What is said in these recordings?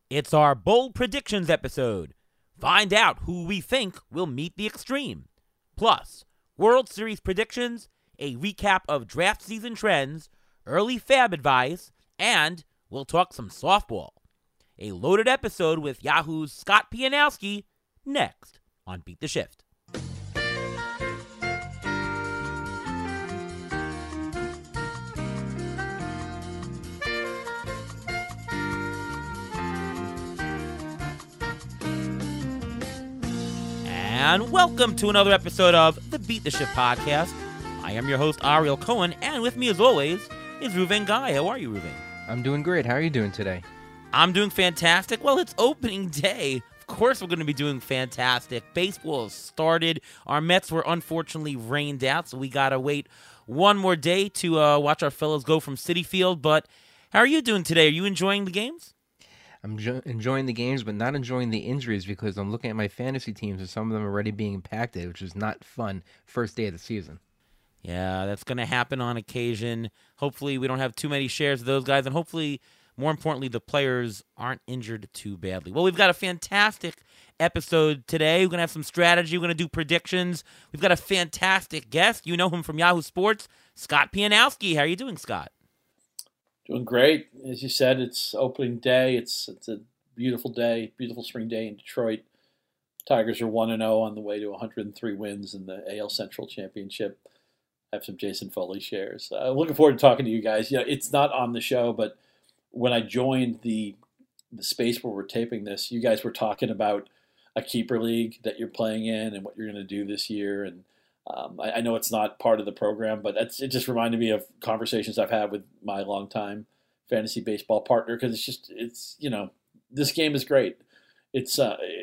It's our bold predictions episode. Find out who we think will meet the extreme. Plus, World Series predictions, a recap of draft season trends, early fab advice, and we'll talk some softball. A loaded episode with Yahoo's Scott Pianowski next on Beat the Shift. And welcome to another episode of the Beat the Shift podcast. I am your host, Ariel Cohen, and with me as always is Ruven Guy. How are you, Ruven? I'm doing great. How are you doing today? I'm doing fantastic. Well, it's opening day. Of course we're going to be doing fantastic. Baseball has started. Our Mets were unfortunately rained out, so we got to wait one more day to watch our fellows go from Citi Field. But how are you doing today? Are you enjoying the games? I'm enjoying the games, but not enjoying the injuries because I'm looking at my fantasy teams and some of them are already being impacted, which is not fun first day of the season. Yeah, that's going to happen on occasion. Hopefully we don't have too many shares of those guys, and hopefully, more importantly, the players aren't injured too badly. Well, we've got a fantastic episode today. We're going to have some strategy. We're going to do predictions. We've got a fantastic guest. You know him from Yahoo Sports, Scott Pianowski. How are you doing, Scott? Doing great. As you said, it's opening day. It's a beautiful day, beautiful spring day in Detroit. Tigers are 1-0 on the way to 103 wins in the AL Central Championship. I have some Jason Foley shares. Looking forward to talking to you guys. You know, it's not on the show, but when I joined the space where we're taping this, you guys were talking about a keeper league that you're playing in and what you're going to do this year. And I know it's not part of the program, but it just reminded me of conversations I've had with my longtime fantasy baseball partner because it's this game is great. It's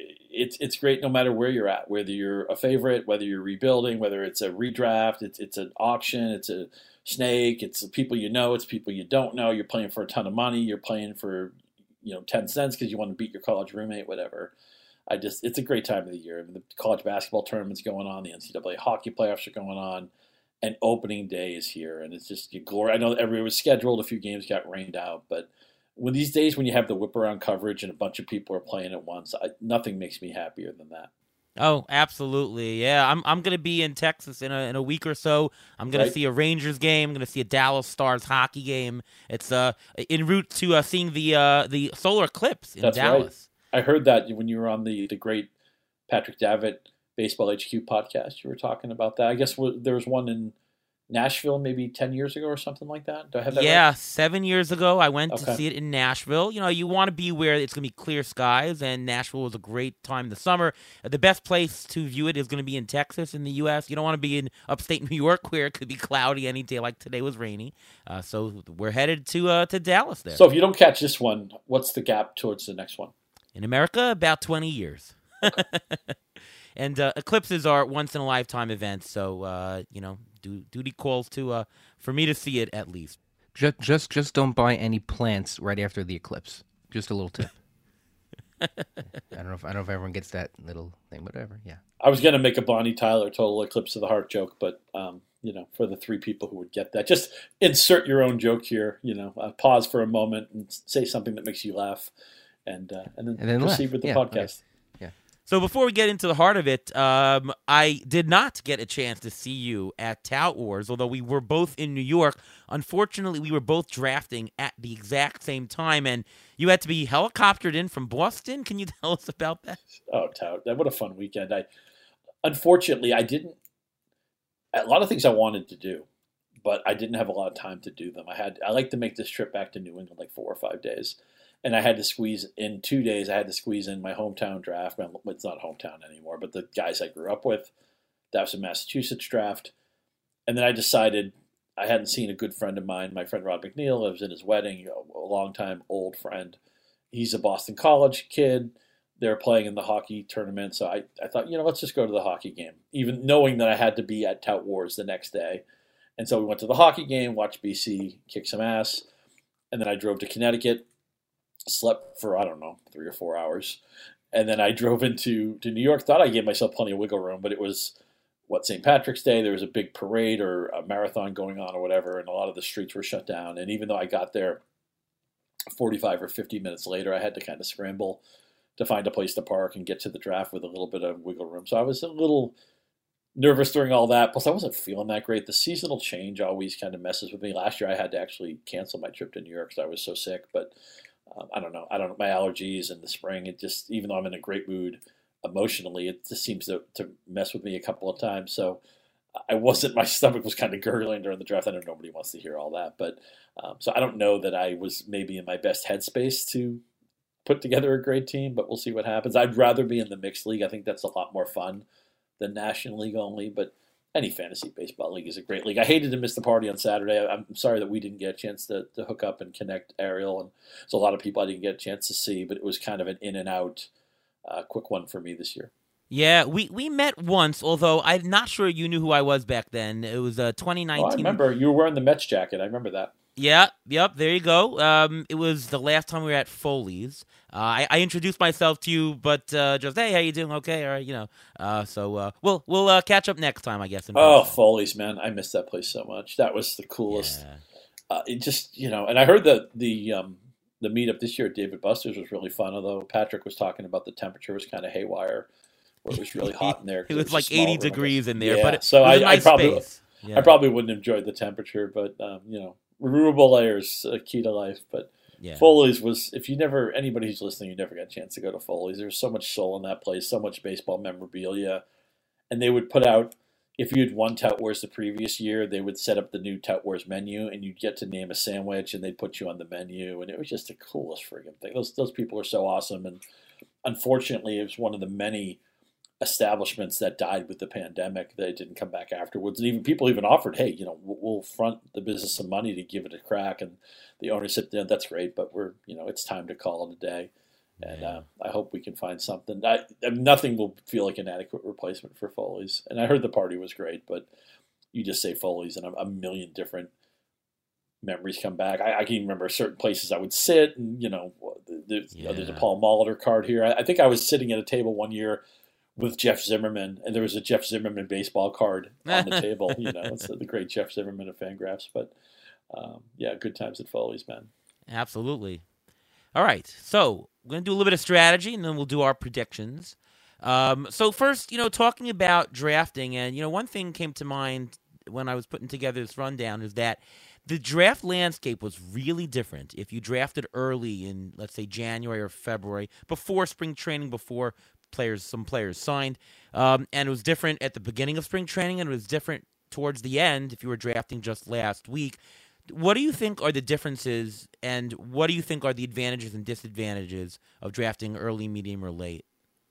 great no matter where you're at, whether you're a favorite, whether you're rebuilding, whether it's a redraft, it's an auction, it's a snake, it's people you know, it's people you don't know. You're playing for a ton of money. You're playing for 10 cents because you want to beat your college roommate, whatever. It's a great time of the year. I mean, the college basketball tournament's going on, the NCAA hockey playoffs are going on, and opening day is here, and it's just glory. I know everybody was scheduled, a few games got rained out, but when these days when you have the whip around coverage and a bunch of people are playing at once, nothing makes me happier than that. Oh, absolutely. Yeah, I'm going to be in Texas in a week or so. I'm going to see a Rangers game. I'm going to see a Dallas Stars hockey game. It's en route to seeing the solar eclipse in That's Dallas. Right. I heard that when you were on the great Patrick Davitt Baseball HQ podcast. You were talking about that. I guess there was one in Nashville maybe 10 years ago or something like that. Do I have that right? 7 years ago, I went to see it in Nashville. You know, you want to be where it's going to be clear skies, and Nashville was a great time in the summer. The best place to view it is going to be in Texas in the U.S. You don't want to be in upstate New York where it could be cloudy any day like today was rainy. So we're headed to Dallas there. So if you don't catch this one, what's the gap towards the next one? In America, about 20 years. Okay. And eclipses are once-in-a-lifetime events, so, duty calls for me to see it at least. Just don't buy any plants right after the eclipse. Just a little tip. I don't know if everyone gets that little thing, whatever, yeah. I was going to make a Bonnie Tyler total eclipse of the heart joke, but, for the three people who would get that, just insert your own joke here, pause for a moment and say something that makes you laugh. And then proceed with the podcast. Okay. Yeah. So before we get into the heart of it, I did not get a chance to see you at Tout Wars, although we were both in New York. Unfortunately, we were both drafting at the exact same time, and you had to be helicoptered in from Boston. Can you tell us about that? Oh, Tout. What a fun weekend. Unfortunately, I didn't – a lot of things I wanted to do, but I didn't have a lot of time to do them. I like to make this trip back to New England like 4 or 5 days. And I had to squeeze in 2 days. I had to squeeze in my hometown draft. It's not hometown anymore, but the guys I grew up with. That was a Massachusetts draft. And then I decided I hadn't seen a good friend of mine. My friend Rod McNeil. I was in his wedding, a longtime old friend. He's a Boston College kid. They're playing in the hockey tournament. So I thought, let's just go to the hockey game, even knowing that I had to be at Tout Wars the next day. And so we went to the hockey game, watched BC kick some ass. And then I drove to Connecticut. Slept for, 3 or 4 hours. And then I drove into New York. Thought I gave myself plenty of wiggle room, but it was, St. Patrick's Day. There was a big parade or a marathon going on or whatever, and a lot of the streets were shut down. And even though I got there 45 or 50 minutes later, I had to kind of scramble to find a place to park and get to the draft with a little bit of wiggle room. So I was a little nervous during all that. Plus, I wasn't feeling that great. The seasonal change always kind of messes with me. Last year, I had to actually cancel my trip to New York because I was so sick. But I don't know. My allergies in the spring, it just, even though I'm in a great mood emotionally, it just seems to mess with me a couple of times. So my stomach was kind of gurgling during the draft. I know nobody wants to hear all that. But so I don't know that I was maybe in my best headspace to put together a great team, but we'll see what happens. I'd rather be in the mixed league. I think that's a lot more fun than National League only, but any fantasy baseball league is a great league. I hated to miss the party on Saturday. I'm sorry that we didn't get a chance to hook up and connect, Ariel, and there's a lot of people I didn't get a chance to see, but it was kind of an in and out quick one for me this year. Yeah, we met once, although I'm not sure you knew who I was back then. It was 2019. Oh, I remember. You were wearing the Mets jacket. I remember that. Yeah, yep, there you go. It was the last time we were at Foley's. I introduced myself to you, but just, hey, how you doing? Okay, all right, so we'll catch up next time, I guess. Oh, Foley's, man. I miss that place so much. That was the coolest. Yeah. It just, and I heard that the meetup this year at David Buster's was really fun, although Patrick was talking about the temperature was kind of haywire, where it was really hot in there. It was like 80 degrees in there, yeah. But so I probably wouldn't have enjoyed the temperature, but, removable layers, key to life. But yeah. Foley's was, anybody who's listening, you never got a chance to go to Foley's. There's so much soul in that place, so much baseball memorabilia. And they would put out, if you had won Tout Wars the previous year, they would set up the new Tout Wars menu, and you'd get to name a sandwich, and they'd put you on the menu. And it was just the coolest friggin' thing. Those people are so awesome. And unfortunately, it was one of the many establishments that died with the pandemic that didn't come back afterwards, and even people offered, hey, we'll front the business some money to give it a crack, and the owner said, that's great, but we're it's time to call it a day. And I hope we can find something. Nothing will feel like an adequate replacement for Foley's. And I heard the party was great, but you just say Foley's and a million different memories come back. I can even remember certain places I would sit, and there's a Paul Molitor card here. I think I was sitting at a table one year with Jeff Zimmerman, and there was a Jeff Zimmerman baseball card on the table. It's the great Jeff Zimmerman of Fangraphs. But, good times at Foley's, man. Absolutely. All right, so we're going to do a little bit of strategy, and then we'll do our predictions. So first, talking about drafting, and, one thing came to mind when I was putting together this rundown is that the draft landscape was really different if you drafted early in, let's say, January or February, before spring training, before some players signed, and it was different at the beginning of spring training, and it was different towards the end if you were drafting just last week. What do you think are the differences, and what do you think are the advantages and disadvantages of drafting early, medium, or late?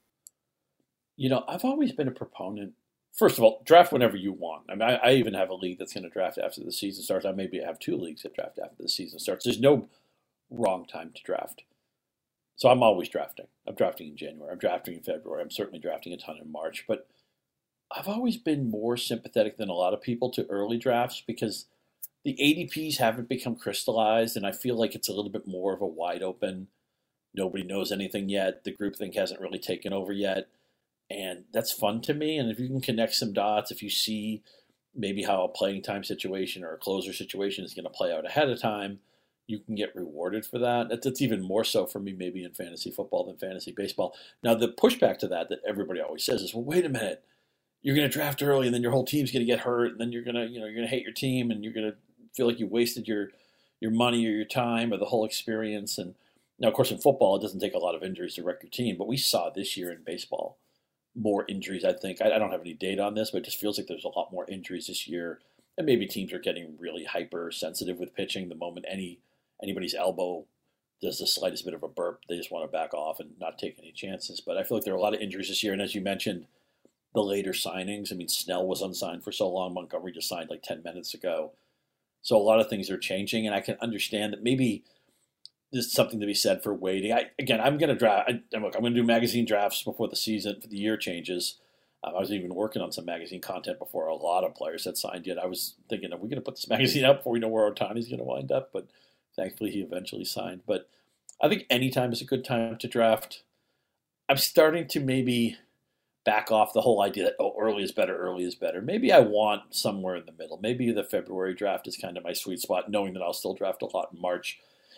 I've always been a proponent. First of all, draft whenever you want. I mean, I even have a league that's going to draft after the season starts. I maybe have two leagues that draft after the season starts. There's no wrong time to draft. So I'm always drafting. I'm drafting in January. I'm drafting in February. I'm certainly drafting a ton in March. But I've always been more sympathetic than a lot of people to early drafts because the ADPs haven't become crystallized, and I feel like it's a little bit more of a wide open, nobody knows anything yet. The groupthink hasn't really taken over yet. And that's fun to me. And if you can connect some dots, if you see maybe how a playing time situation or a closer situation is going to play out ahead of time, you can get rewarded for that. That's even more so for me maybe in fantasy football than fantasy baseball. Now, the pushback to that everybody always says is, well, wait a minute. You're going to draft early, and then your whole team's going to get hurt, and then you're going to hate your team, and you're going to feel like you wasted your money or your time or the whole experience. And now, of course, in football, it doesn't take a lot of injuries to wreck your team, but we saw this year in baseball more injuries, I think. I don't have any data on this, but it just feels like there's a lot more injuries this year, and maybe teams are getting really hypersensitive with pitching. The moment anybody's elbow does the slightest bit of a burp, they just want to back off and not take any chances. But I feel like there are a lot of injuries this year, and as you mentioned, the later signings. I mean, Snell was unsigned for so long. Montgomery just signed like 10 minutes ago. So a lot of things are changing, and I can understand that maybe there's something to be said for waiting. I'm going to draft. I'm going to do magazine drafts before the year changes. I was even working on some magazine content before a lot of players had signed yet. I was thinking, are we going to put this magazine up before we know where Ohtani's going to wind up? But thankfully, he eventually signed. But I think any time is a good time to draft. I'm starting to maybe back off the whole idea that, early is better. Maybe I want somewhere in the middle. Maybe the February draft is kind of my sweet spot, knowing that I'll still draft a lot in March.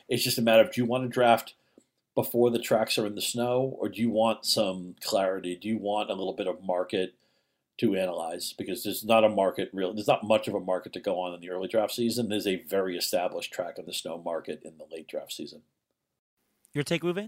It's just a matter of, do you want to draft before the tracks are in the snow, or do you want some clarity? Do you want a little bit of market to analyze? Because there's not much of a market to go on in the early draft season. There's a very established track of the snow market in the late draft season. Your take, Ruben?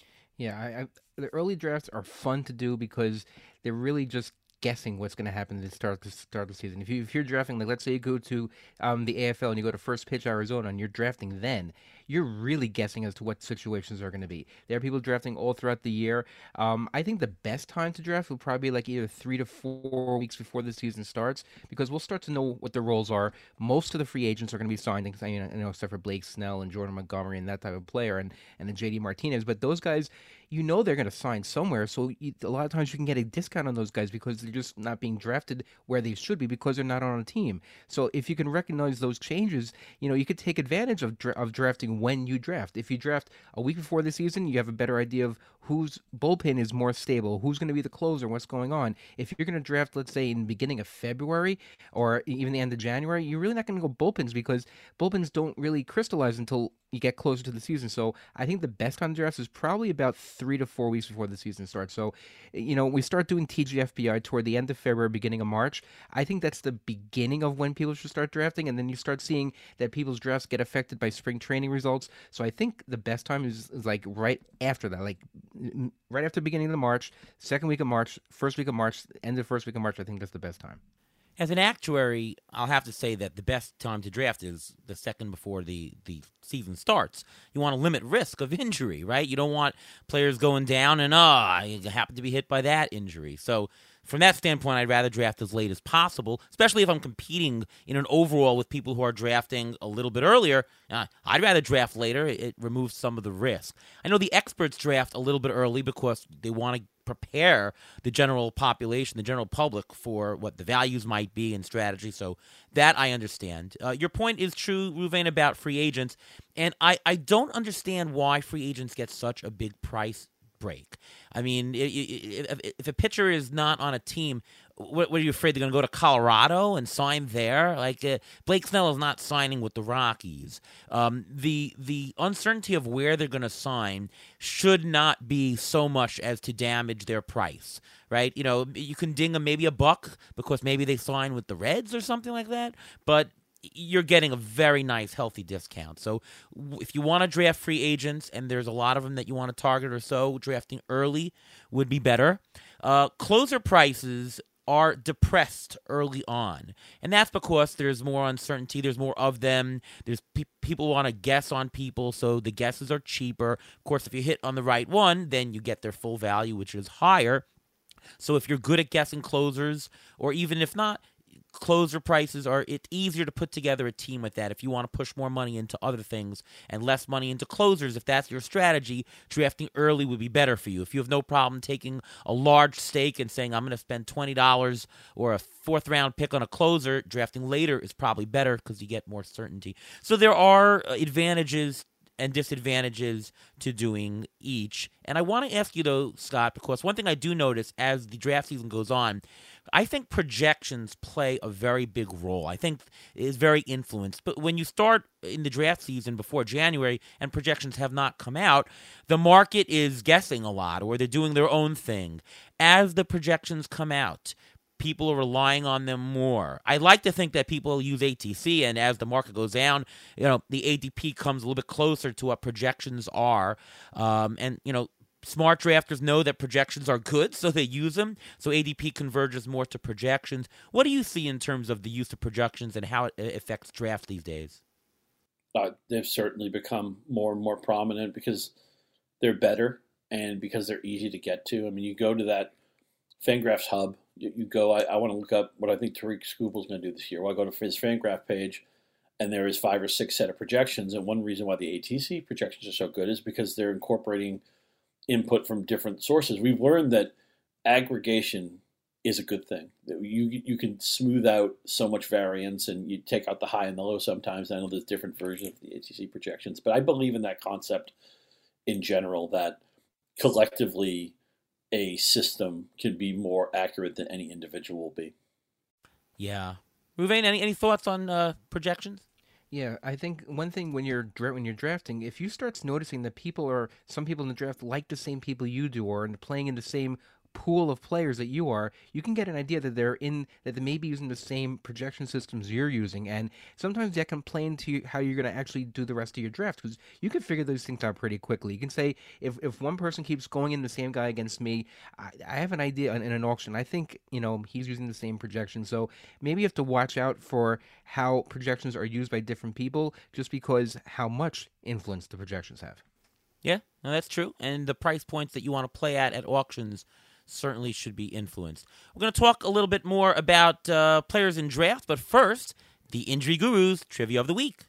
Yeah, the early drafts are fun to do because they're really just guessing what's going to happen at the start of the season. If you're drafting, like let's say you go to the AFL and you go to First Pitch Arizona and you're drafting then, you're really guessing as to what situations are going to be. There are people drafting all throughout the year. I think the best time to draft will probably be like either 3 to 4 weeks before the season starts, because we'll start to know what the roles are. Most of the free agents are going to be signed, except for Blake Snell and Jordan Montgomery and that type of player, and then JD Martinez. But those guys, they're going to sign somewhere. So a lot of times you can get a discount on those guys because they're just not being drafted where they should be because they're not on a team. So if you can recognize those changes, you could take advantage of drafting when you draft. If you draft a week before the season, you have a better idea of whose bullpen is more stable, who's going to be the closer, what's going on. If you're going to draft, let's say, in the beginning of February or even the end of January, you're really not going to go bullpens because bullpens don't really crystallize until you get closer to the season. So I think the best time to draft is probably about 3 to 4 weeks before the season starts. So, we start doing TGFBI toward the end of February, beginning of March. I think that's the beginning of when people should start drafting, and then you start seeing that people's drafts get affected by spring training results. So I think the best time is like right after that, like right after the beginning of March, second week of March, first week of March, end of the first week of March. I think that's the best time. As an actuary, I'll have to say that the best time to draft is the second before the season starts. You want to limit risk of injury, right? You don't want players going down and, you happen to be hit by that injury. So from that standpoint, I'd rather draft as late as possible, especially if I'm competing in an overall with people who are drafting a little bit earlier. I'd rather draft later. It removes some of the risk. I know the experts draft a little bit early because they want to prepare the general population, the general public, for what the values might be and strategy. So that I understand. Your point is true, Ruvain, about free agents. And I don't understand why free agents get such a big price break. I mean, if a pitcher is not on a team, what are you afraid they're going to go to Colorado and sign there? Like Blake Snell is not signing with the Rockies. The uncertainty of where they're going to sign should not be so much as to damage their price, right? You can ding them maybe $1 because maybe they sign with the Reds or something like that, but you're getting a very nice, healthy discount. So if you want to draft free agents, and there's a lot of them that you want to target or so, drafting early would be better. Closer prices are depressed early on, and that's because there's more uncertainty. There's more of them. There's people want to guess on people, so the guesses are cheaper. Of course, if you hit on the right one, then you get their full value, which is higher. So if you're good at guessing closers, or even if not, closer prices it's easier to put together a team with that. If you want to push more money into other things and less money into closers, if that's your strategy, drafting early would be better for you. If you have no problem taking a large stake and saying, I'm going to spend $20 or a fourth round pick on a closer, drafting later is probably better because you get more certainty. So there are advantages and disadvantages to doing each. And I want to ask you, though, Scott, because one thing I do notice as the draft season goes on, I think projections play a very big role. I think it is very influenced. But when you start in the draft season before January and projections have not come out, the market is guessing a lot, or they're doing their own thing. As the projections come out, people are relying on them more. I like to think that people use ATC, and as the market goes down, the ADP comes a little bit closer to what projections are. Smart drafters know that projections are good, so they use them. So ADP converges more to projections. What do you see in terms of the use of projections and how it affects drafts these days? They've certainly become more and more prominent because they're better and because they're easy to get to. I mean, you go to that Fangraphs hub, you go, I want to look up what I think Tariq Skubal is going to do this year. Well, I go to his Fangraph page, and there is 5 or 6 set of projections. And one reason why the ATC projections are so good is because they're incorporating input from different sources. We've learned that aggregation is a good thing. That you can smooth out so much variance, and you take out the high and the low sometimes. I know there's different versions of the ATC projections, but I believe in that concept in general, that collectively a system can be more accurate than any individual will be. Yeah. Ruvain, any thoughts on projections? Yeah, I think one thing when when you're drafting, if you start noticing that some people in the draft like the same people you do, or playing in the same pool of players that you are, you can get an idea that they may be using the same projection systems you're using, and sometimes that can play into how you're going to actually do the rest of your draft because you can figure those things out pretty quickly. You can say if one person keeps going in the same guy against me, I have an idea in an auction. I think he's using the same projection, so maybe you have to watch out for how projections are used by different people, just because how much influence the projections have. Yeah, no, that's true. And the price points that you want to play at auctions certainly should be influenced. We're going to talk a little bit more about players in draft, but first, the Injury Gurus Trivia of the Week.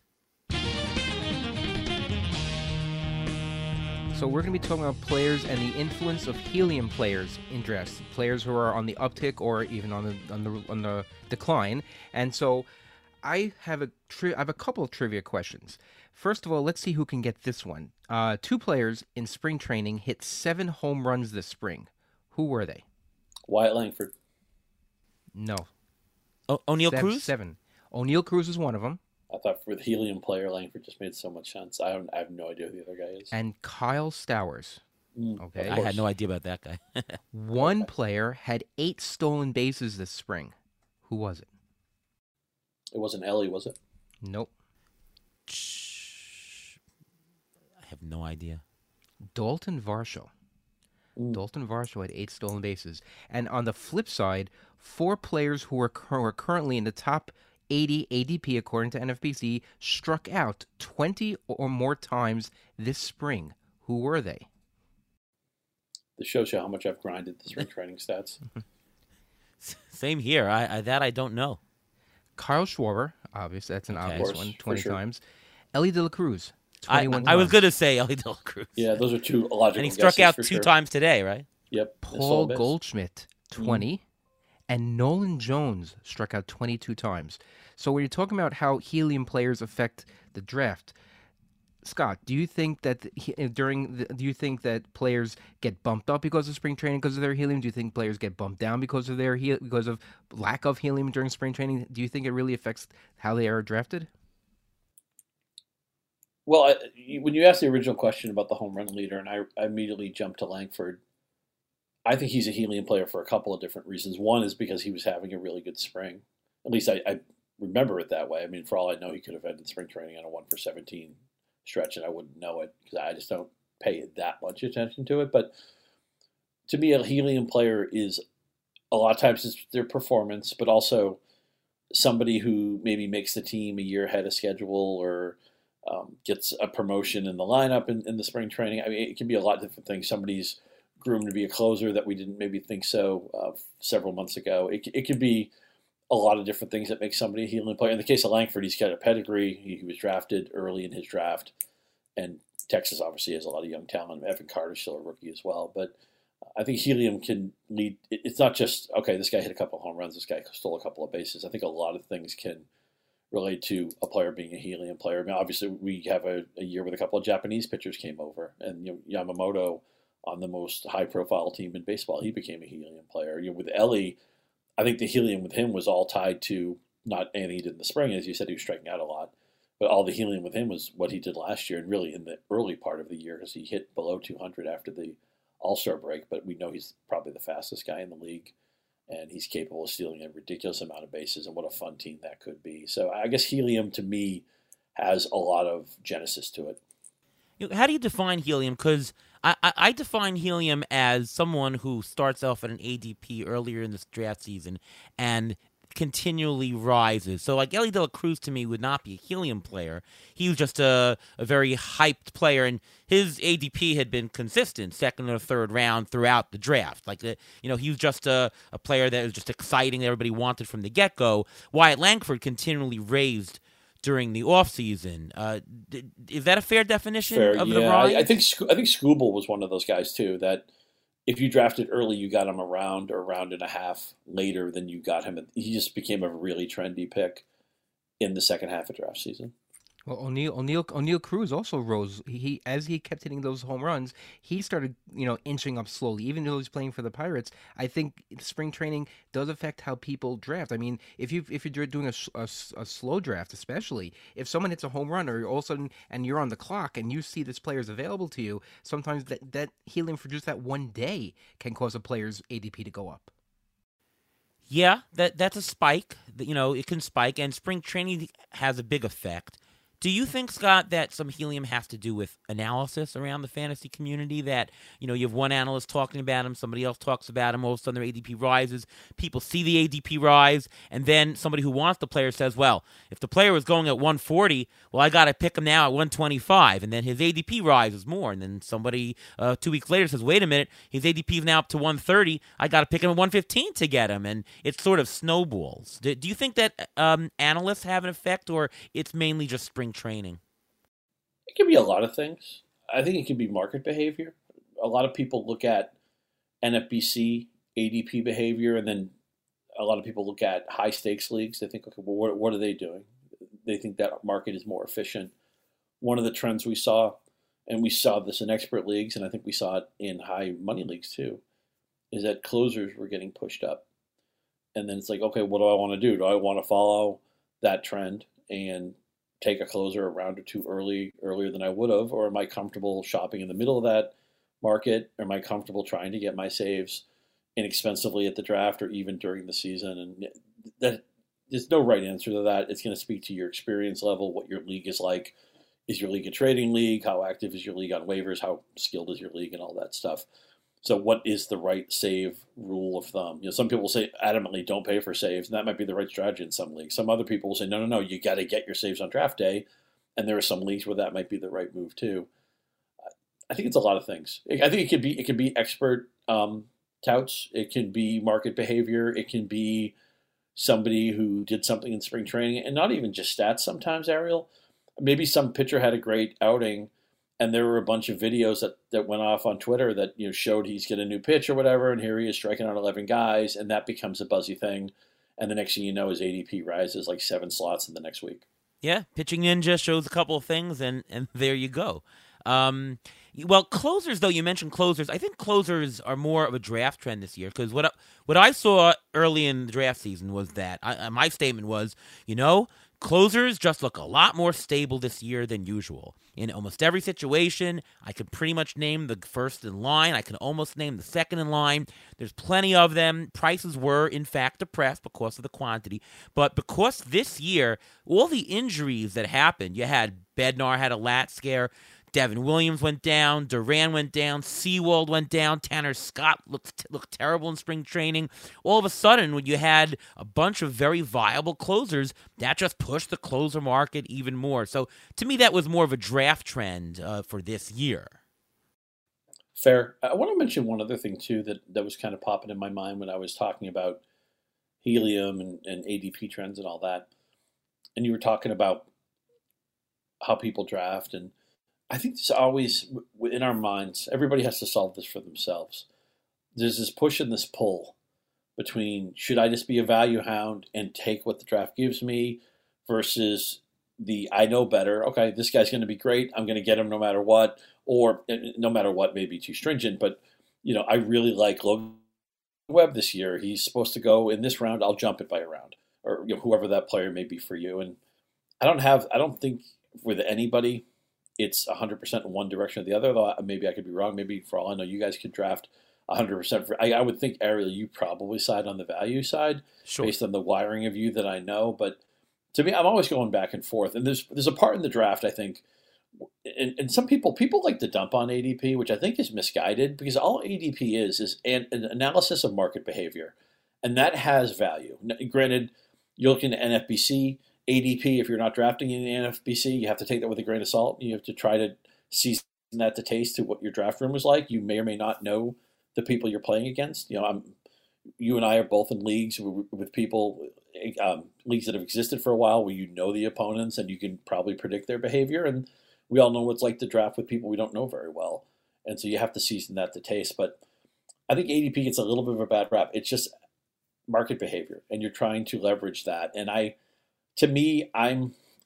So we're going to be talking about players and the influence of helium players in drafts, players who are on the uptick or even on the decline. And so I have a couple of trivia questions. First of all, let's see who can get this one. 2 players in spring training hit 7 home runs this spring. Who were they? Wyatt Langford. No. O'Neal Cruz? 7. O'Neal Cruz is one of them. I thought for the helium player, Langford just made so much sense. I have no idea who the other guy is. And Kyle Stowers. Okay. I had no idea about that guy. One player had 8 stolen bases this spring. Who was it? It wasn't Ellie, was it? Nope. I have no idea. Dalton Varsho. Dalton Varsho had 8 stolen bases. And on the flip side, 4 players who are currently in the top 80 ADP, according to NFBC, struck out 20 or more times this spring. Who were they? This shows you how much I've grinded the spring training stats. Same here. I don't know. Kyle Schwarber, obviously, that's an obvious one, 20 times. Ellie De La Cruz, 21 times. I was going to say Ellie De La Cruz. Yeah, those are 2 logical And he struck out 2 sure. times today, right? Yep. Paul Goldschmidt, 20. And Nolan Jones struck out 22 times. So when you're talking about how helium players affect the draft, Scott, do you think that do you think that players get bumped up because of spring training because of their helium? Do you think players get bumped down because of because of lack of helium during spring training? Do you think it really affects how they are drafted? Well, when you asked the original question about the home run leader, and I immediately jumped to Langford, I think he's a helium player for a couple of different reasons. One is because he was having a really good spring. At least I remember it that way. I mean, for all I know, he could have ended spring training on a 1 for 17 stretch, and I wouldn't know it because I just don't pay that much attention to it. But to me, a helium player is a lot of times it's their performance, but also somebody who maybe makes the team a year ahead of schedule or gets a promotion in the lineup in the spring training. I mean, it can be a lot of different things. Somebody's groomed to be a closer that we didn't maybe think so several months ago. It could be a lot of different things that make somebody a helium player. In the case of Langford, he's got a pedigree. He was drafted early in his draft, and Texas obviously has a lot of young talent. Evan Carter's still a rookie as well, but I think helium can lead. It's not just, okay, this guy hit a couple of home runs, this guy stole a couple of bases. I think a lot of things can relate to a player being a helium player. I mean, obviously, we have a year with a couple of Japanese pitchers came over, and Yamamoto on the most high-profile team in baseball, he became a helium player. With Ellie, I think the helium with him was all tied to not anything he did in the spring. As you said, he was striking out a lot. But all the helium with him was what he did last year and really in the early part of the year because he hit below 200 after the All-Star break. But we know he's probably the fastest guy in the league, and he's capable of stealing a ridiculous amount of bases, and what a fun team that could be. So I guess helium, to me, has a lot of genesis to it. How do you define helium? Because I define helium as someone who starts off at an ADP earlier in this draft season and continually rises. So like Ellie De La Cruz to me would not be a helium player. He was just a very hyped player, and his ADP had been consistent, second or third round throughout the draft. Like, he was just a player that was just exciting that everybody wanted from the get-go. Wyatt Langford continually raised during the offseason. Is that a fair definition of the rise? I think Skubal was one of those guys too, that if you drafted early, you got him a round or a round and a half later than you got him. He just became a really trendy pick in the second half of draft season. Well, O'Neal Cruz also rose. He as he kept hitting those home runs, he started inching up slowly. Even though he's playing for the Pirates, I think spring training does affect how people draft. I mean, if you're doing a slow draft, especially if someone hits a home run or all of a sudden and you're on the clock and you see this player's available to you, sometimes that helium for just that one day can cause a player's ADP to go up. Yeah, that's a spike. It can spike, and spring training has a big effect. Do you think, Scott, that some helium has to do with analysis around the fantasy community? That, you have one analyst talking about him, somebody else talks about him, all of a sudden their ADP rises, people see the ADP rise, and then somebody who wants the player says, well, if the player was going at 140, well, I got to pick him now at 125, and then his ADP rises more, and then somebody 2 weeks later says, wait a minute, his ADP is now up to 130, I got to pick him at 115 to get him, and it sort of snowballs. Do you think that analysts have an effect, or it's mainly just spring training? It can be a lot of things. I think it can be market behavior. A lot of people look at NFBC ADP behavior, and then a lot of people look at high stakes leagues. They think, okay, well, what are they doing? They think that market is more efficient. One of the trends we saw, and we saw this in expert leagues, and I think we saw it in high money leagues too, is that closers were getting pushed up. And then it's like, okay, what do I want to do? Do I want to follow that trend and take a closer a round or two earlier than I would have, or am I comfortable shopping in the middle of that market? Or am I comfortable trying to get my saves inexpensively at the draft or even during the season? And that there's no right answer to that. It's going to speak to your experience level, what your league is like. Is your league a trading league? How active is your league on waivers? How skilled is your league and all that stuff? So what is the right save rule of thumb? Some people say adamantly don't pay for saves, and that might be the right strategy in some leagues. Some other people will say, no, you got to get your saves on draft day, and there are some leagues where that might be the right move too. I think it's a lot of things. I think it can be expert touts. It can be market behavior. It can be somebody who did something in spring training, and not even just stats sometimes, Ariel. Maybe some pitcher had a great outing, and there were a bunch of videos that went off on Twitter that showed he's getting a new pitch or whatever, and here he is striking out 11 guys, and that becomes a buzzy thing. And the next thing you know, his ADP rises like 7 slots in the next week. Yeah, Pitching Ninja shows a couple of things, and there you go. Well, closers, though, you mentioned closers. I think closers are more of a draft trend this year because what I saw early in the draft season was that my statement was, closers just look a lot more stable this year than usual. In almost every situation, I could pretty much name the first in line. I can almost name the second in line. There's plenty of them. Prices were, in fact, depressed because of the quantity. But because this year, all the injuries that happened, you had Bednar had a lat scare, Devin Williams went down, Duran went down, Seawald went down, Tanner Scott looked terrible in spring training. All of a sudden, when you had a bunch of very viable closers, that just pushed the closer market even more. So to me, that was more of a draft trend for this year. Fair. I want to mention one other thing, too, that was kind of popping in my mind when I was talking about helium and ADP trends and all that. And you were talking about how people draft, and I think there's always, in our minds, everybody has to solve this for themselves. There's this push and this pull between should I just be a value hound and take what the draft gives me versus the I know better. Okay, this guy's going to be great. I'm going to get him no matter what, or no matter what may be too stringent. But, I really like Logan Webb this year. He's supposed to go in this round. I'll jump it by a round, or whoever that player may be for you. And I don't think with anybody it's 100% in one direction or the other, though maybe I could be wrong. Maybe for all I know, you guys could draft 100%. I would think, Ariel, you probably side on the value side based on the wiring of you that I know. But to me, I'm always going back and forth. And there's a part in the draft, I think, and some people like to dump on ADP, which I think is misguided because all ADP is an analysis of market behavior. And that has value. Granted, you're looking at NFBC, ADP, if you're not drafting in the NFBC, you have to take that with a grain of salt. You have to try to season that to taste to what your draft room was like. You may or may not know the people you're playing against. You and I are both in leagues with people, leagues that have existed for a while where you know the opponents and you can probably predict their behavior. And we all know what it's like to draft with people we don't know very well. And so you have to season that to taste. But I think ADP gets a little bit of a bad rap. It's just market behavior, and you're trying to leverage that. And to me, I'm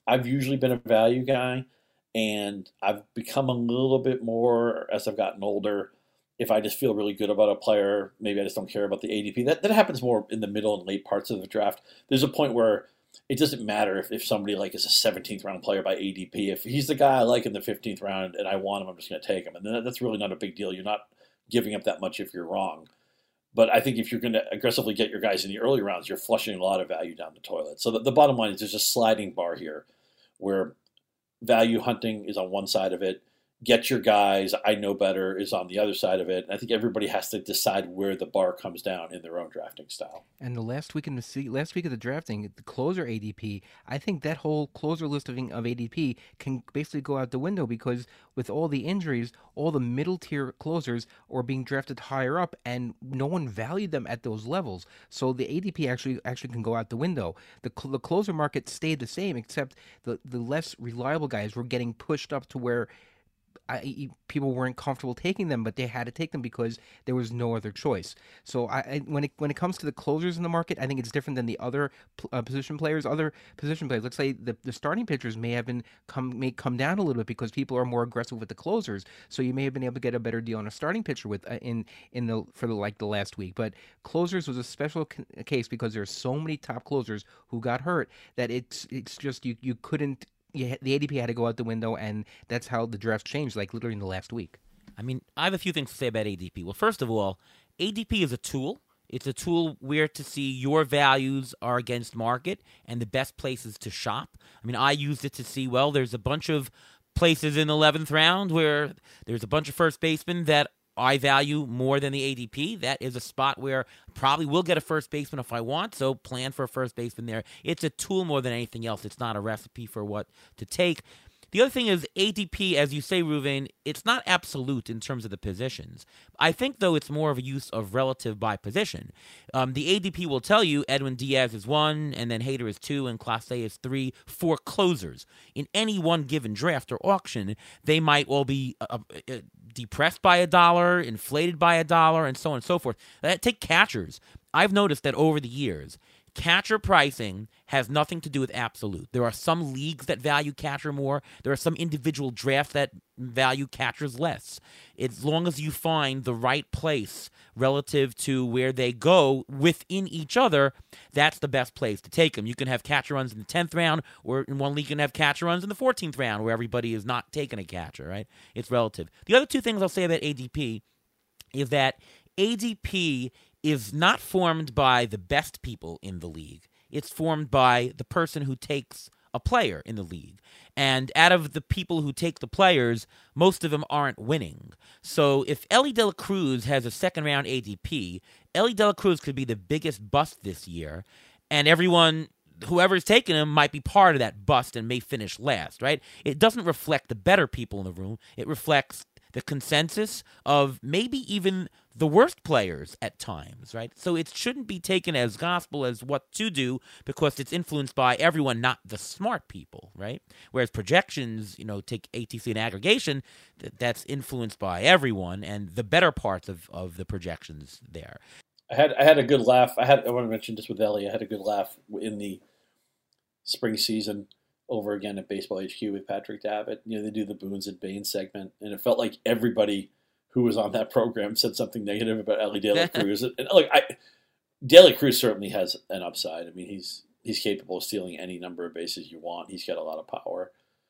I've usually been a value guy, and I've become a little bit more as I've gotten older. If I just feel really good about a player, maybe I just don't care about the ADP. That happens more in the middle and late parts of the draft. There's a point where it doesn't matter if somebody like is a 17th round player by ADP. If he's the guy I like in the 15th round and I want him, I'm just going to take him. And that's really not a big deal. You're not giving up that much if you're wrong. But I think if you're going to aggressively get your guys in the early rounds, you're flushing a lot of value down the toilet. So the bottom line is there's a sliding bar here where value hunting is on one side of it. Get your guys, I know better, is on the other side of it. And I think everybody has to decide where the bar comes down in their own drafting style. And the last week of the drafting, the closer ADP, I think that whole closer list of ADP can basically go out the window because with all the injuries, all the middle tier closers are being drafted higher up, and no one valued them at those levels. So the ADP actually can go out the window. The closer market stayed the same, except the less reliable guys were getting pushed up to where people weren't comfortable taking them, but they had to take them because there was no other choice. So when it comes to the closers in the market, I think it's different than the other position players. Other position players, let's say the starting pitchers may come down a little bit because people are more aggressive with the closers. So you may have been able to get a better deal on a starting pitcher with the last week. But closers was a special case because there's so many top closers who got hurt that it's just you couldn't. The ADP had to go out the window, and that's how the draft changed, like literally in the last week. I mean, I have a few things to say about ADP. Well, first of all, ADP is a tool. It's a tool where to see your values are against market and the best places to shop. I mean, I used it to see, well, there's a bunch of places in the 11th round where there's a bunch of first basemen that I value more than the ADP. That is a spot where I probably will get a first baseman if I want, so plan for a first baseman there. It's a tool more than anything else. It's not a recipe for what to take. The other thing is ADP, as you say, Ruvain, it's not absolute in terms of the positions. I think, though, it's more of a use of relative by position. The ADP will tell you Edwin Diaz is 1, and then Hader is 2, and Clase is 3 for closers. In any one given draft or auction, they might all be depressed by $1, inflated by $1, and so on and so forth. Take catchers. I've noticed that over the years, catcher pricing has nothing to do with absolute. There are some leagues that value catcher more. There are some individual drafts that value catchers less. As long as you find the right place relative to where they go within each other, that's the best place to take them. You can have catcher runs in the 10th round, or in one league you can have catcher runs in the 14th round where everybody is not taking a catcher, right? It's relative. The other two things I'll say about ADP is that ADP is not formed by the best people in the league. It's formed by the person who takes a player in the league. And out of the people who take the players, most of them aren't winning. So if Elly De La Cruz has a second-round ADP, Elly De La Cruz could be the biggest bust this year, and whoever's taking him might be part of that bust and may finish last, right? It doesn't reflect the better people in the room. It reflects the consensus of maybe even the worst players at times, right? So it shouldn't be taken as gospel as what to do because it's influenced by everyone, not the smart people, right? Whereas projections, take ATC and aggregation, that's influenced by everyone and the better parts of the projections there. I had a good laugh. I want to mention this with Elly. I had a good laugh in the spring season over again at Baseball HQ with Patrick Davitt. They do the Boons and Baines segment, and it felt like everybody who was on that program said something negative about Elly De La Cruz. And look, De La Cruz certainly has an upside. I mean, he's capable of stealing any number of bases you want. He's got a lot of power.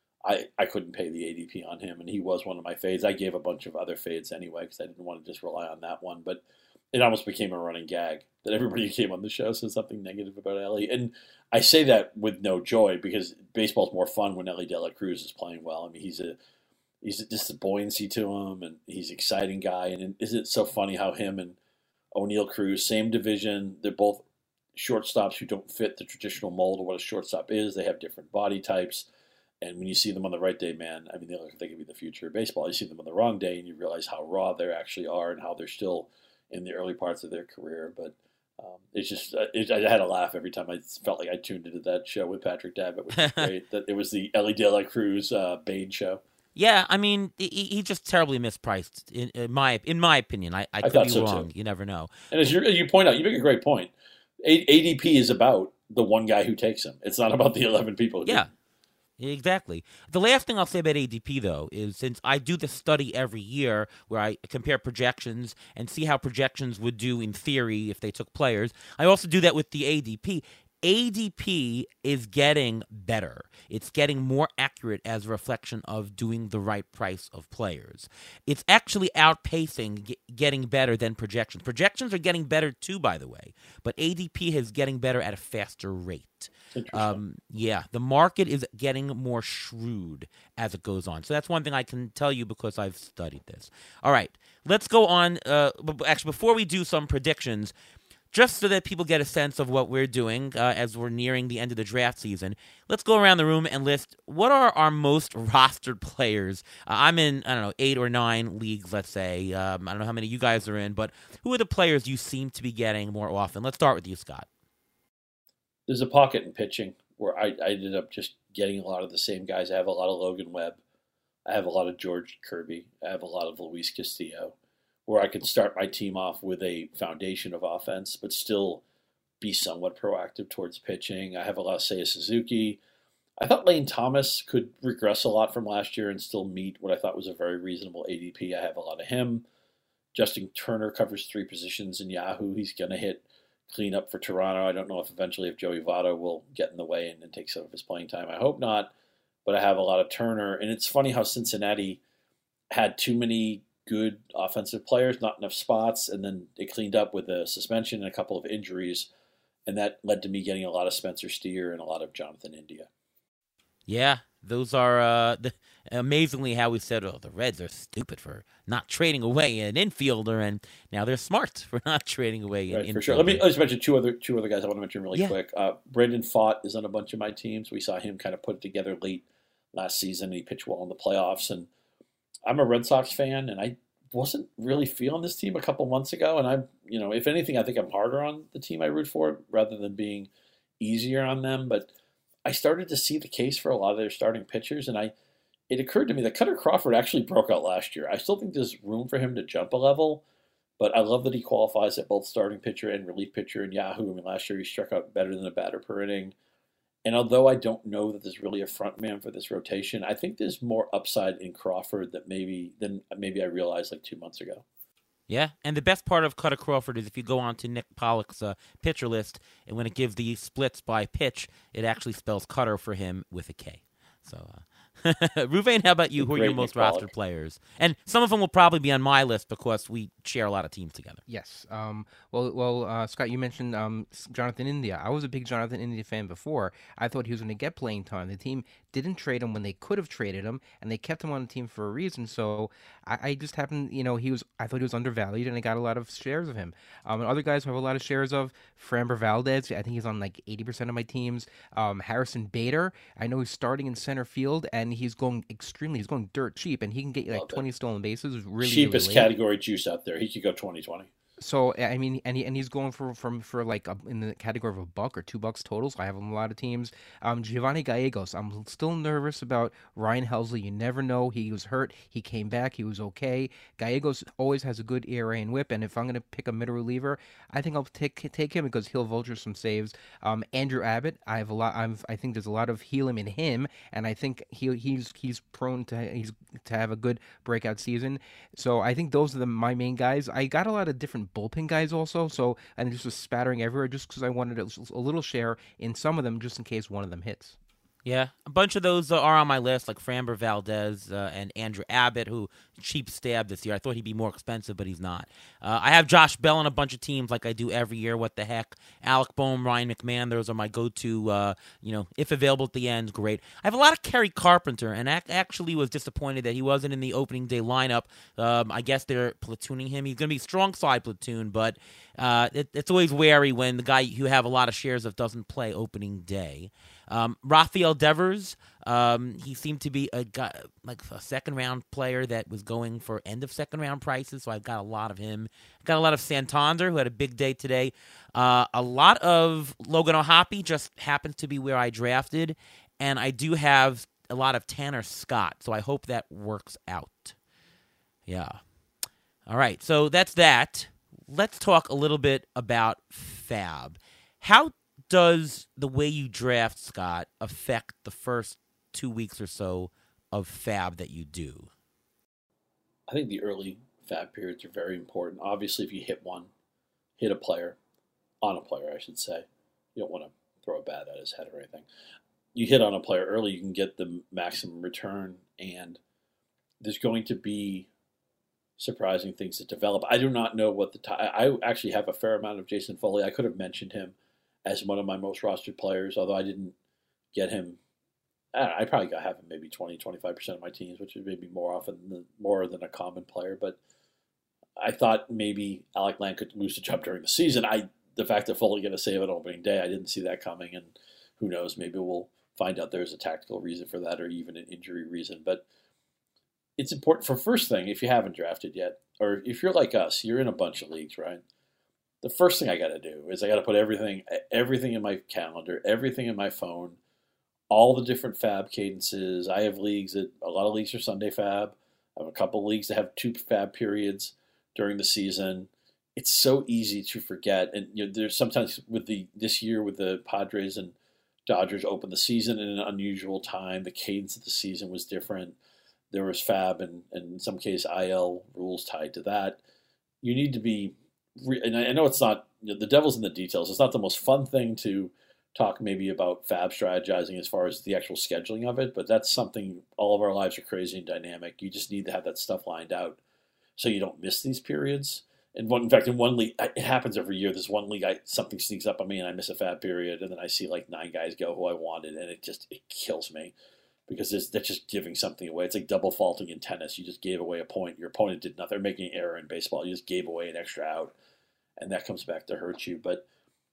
I couldn't pay the ADP on him, and he was one of my fades. I gave a bunch of other fades anyway because I didn't want to just rely on that one, but it almost became a running gag that everybody who came on the show said something negative about Elly. And I say that with no joy because baseball's more fun when Elly De La Cruz is playing well. I mean, he's just a buoyancy to him, and he's an exciting guy. And isn't it so funny how him and O'Neill Cruz, same division, they're both shortstops who don't fit the traditional mold of what a shortstop is. They have different body types. And when you see them on the right day, man, I mean, they look like they could be the future of baseball. You see them on the wrong day, and you realize how raw they actually are and how they're still in the early parts of their career. But it's just, I had a laugh every time I felt like I tuned into that show with Patrick Davitt, which is great. That it was the Elly De La Cruz Bain show. Yeah, I mean, he just terribly mispriced, in my opinion. I could be wrong. You never know. And as you point out, you make a great point. ADP is about the one guy who takes him. It's not about the 11 people. Yeah. Exactly. The last thing I'll say about ADP, though, is since I do this study every year where I compare projections and see how projections would do in theory if they took players, I also do that with the ADP. ADP is getting better. It's getting more accurate as a reflection of doing the right price of players. It's actually outpacing getting better than projections. Projections are getting better too, by the way, but ADP is getting better at a faster rate. The market is getting more shrewd as it goes on. So that's one thing I can tell you because I've studied this. All right, let's go on. Actually, before we do some predictions, just so that people get a sense of what we're doing as we're nearing the end of the draft season, let's go around the room and list what are our most rostered players. I'm in, 8 or 9 leagues, let's say. I don't know how many you guys are in, but who are the players you seem to be getting more often? Let's start with you, Scott. There's a pocket in pitching where I ended up just getting a lot of the same guys. I have a lot of Logan Webb. I have a lot of George Kirby. I have a lot of Luis Castillo, where I can start my team off with a foundation of offense, but still be somewhat proactive towards pitching. I have a lot of Seiya Suzuki. I thought Lane Thomas could regress a lot from last year and still meet what I thought was a very reasonable ADP. I have a lot of him. Justin Turner covers 3 positions in Yahoo. He's going to hit cleanup for Toronto. I don't know if eventually if Joey Votto will get in the way and take some of his playing time. I hope not, but I have a lot of Turner. And it's funny how Cincinnati had too many good offensive players, not enough spots, and then it cleaned up with a suspension and a couple of injuries, and that led to me getting a lot of Spencer Steer and a lot of Jonathan India. Yeah, those are amazingly how we said, the Reds are stupid for not trading away an infielder, and now they're smart for not trading away an infielder. For sure. Let me just mention two other guys I want to mention really quick. Brandon Pfaadt is on a bunch of my teams. We saw him kind of put it together late last season, and he pitched well in the playoffs, and I'm a Red Sox fan, and I wasn't really feeling this team a couple months ago, and if anything, I think I'm harder on the team I root for rather than being easier on them, but I started to see the case for a lot of their starting pitchers, and it occurred to me that Cutter Crawford actually broke out last year. I still think there's room for him to jump a level, but I love that he qualifies at both starting pitcher and relief pitcher in Yahoo. I mean, last year he struck out better than a batter per inning. And although I don't know that there's really a front man for this rotation, I think there's more upside in Crawford than maybe I realized like 2 months ago. Yeah, and the best part of Cutter Crawford is if you go on to Nick Pollock's pitcher list, and when it gives the splits by pitch, it actually spells Cutter for him with a K. So, Ruvain, how about you? Who are your most rostered players? And some of them will probably be on my list because we share a lot of teams together. Yes. Scott, you mentioned Jonathan India. I was a big Jonathan India fan before. I thought he was going to get playing time. The team didn't trade him when they could have traded him, and they kept him on the team for a reason. So I just happened, I thought he was undervalued, and I got a lot of shares of him. And other guys who have a lot of shares of, Framber Valdez, I think he's on like 80% of my teams. Harrison Bader, I know he's starting in center field, and he's going dirt cheap, and he can get you like 20 stolen bases. Really cheapest really category juice out there. He could go 20-20. So I mean, and he's going for like in the category of $1 or $2 total. So I have him on a lot of teams. Giovanni Gallegos, I'm still nervous about Ryan Helsley. You never know. He was hurt. He came back. He was okay. Gallegos always has a good ERA and WHIP. And if I'm going to pick a middle reliever, I think I'll take him because he'll vulture some saves. Andrew Abbott, I think there's a lot of helium in him, and I think he's prone to have a good breakout season. So I think those are my main guys. I got a lot of different bullpen guys also, so and just was spattering everywhere just because I wanted a little share in some of them just in case one of them hits. Yeah, a bunch of those are on my list, like Framber Valdez and Andrew Abbott, who cheap stab this year. I thought he'd be more expensive, but he's not. I have Josh Bell on a bunch of teams like I do every year. What the heck? Alec Boehm, Ryan McMahon, those are my go-to, if available at the end, great. I have a lot of Kerry Carpenter, and actually was disappointed that he wasn't in the opening day lineup. I guess they're platooning him. He's going to be strong side platoon, but it's always wary when the guy you have a lot of shares of doesn't play opening day. Rafael Devers, he seemed to be a guy, like a second-round player that was going for end-of-second-round prices, so I've got a lot of him. Got a lot of Santander, who had a big day today. A lot of Logan O'Hoppe, just happens to be where I drafted, and I do have a lot of Tanner Scott, so I hope that works out. Yeah. All right, so that's that. Let's talk a little bit about FAB. How does the way you draft, Scott, affect the first 2 weeks or so of fab that you do? I think the early fab periods are very important. Obviously, if you hit a player, on a player, I should say, you don't want to throw a bat at his head or anything. You hit on a player early, you can get the maximum return, and there's going to be surprising things that develop. I do not know what I actually have a fair amount of Jason Foley. I could have mentioned him as one of my most rostered players, although I didn't get him. I probably got have him maybe 20-25% of my teams, which is maybe more than a common player. But I thought maybe Alec Land could lose the job during the season. The fact that Foley got a save on opening day, I didn't see that coming, and who knows? Maybe we'll find out there's a tactical reason for that, or even an injury reason. But it's important for first thing, if you haven't drafted yet, or if you're like us, you're in a bunch of leagues, right? The first thing I got to do is I got to put everything in my calendar, everything in my phone, all the different fab cadences. I have a lot of leagues are Sunday fab. I have a couple of leagues that have 2 fab periods during the season. It's so easy to forget. And there's sometimes this year with the Padres and Dodgers opened the season in an unusual time. The cadence of the season was different. There was fab and in some case IL rules tied to that. You need to be, and I know it's not, the devil's in the details. It's not the most fun thing to talk maybe about fab strategizing as far as the actual scheduling of it, but that's something, all of our lives are crazy and dynamic. You just need to have that stuff lined out so you don't miss these periods. In one league, it happens every year. There's one league, something sneaks up on me and I miss a fab period, and then I see like 9 guys go who I wanted, and it kills me. Because that's just giving something away. It's like double faulting in tennis. You just gave away a point. Your opponent did nothing. They're making an error in baseball. You just gave away an extra out, and that comes back to hurt you. But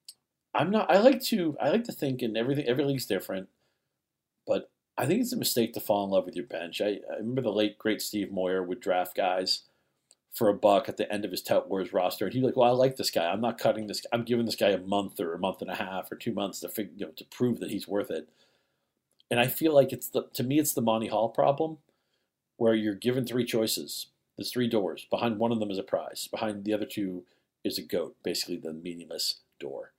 I like to think, and every league's different. But I think it's a mistake to fall in love with your bench. I remember the late great Steve Moyer would draft guys for $1 at the end of his Tout Wars roster, and he'd be like, "Well, I like this guy. I'm not cutting this. I'm giving this guy a month or a month and a half or 2 months to prove that he's worth it." And I feel like to me it's the Monty Hall problem, where you're given 3 choices. There's 3 doors. Behind one of them is a prize. Behind the other 2 is a goat, basically the meaningless door.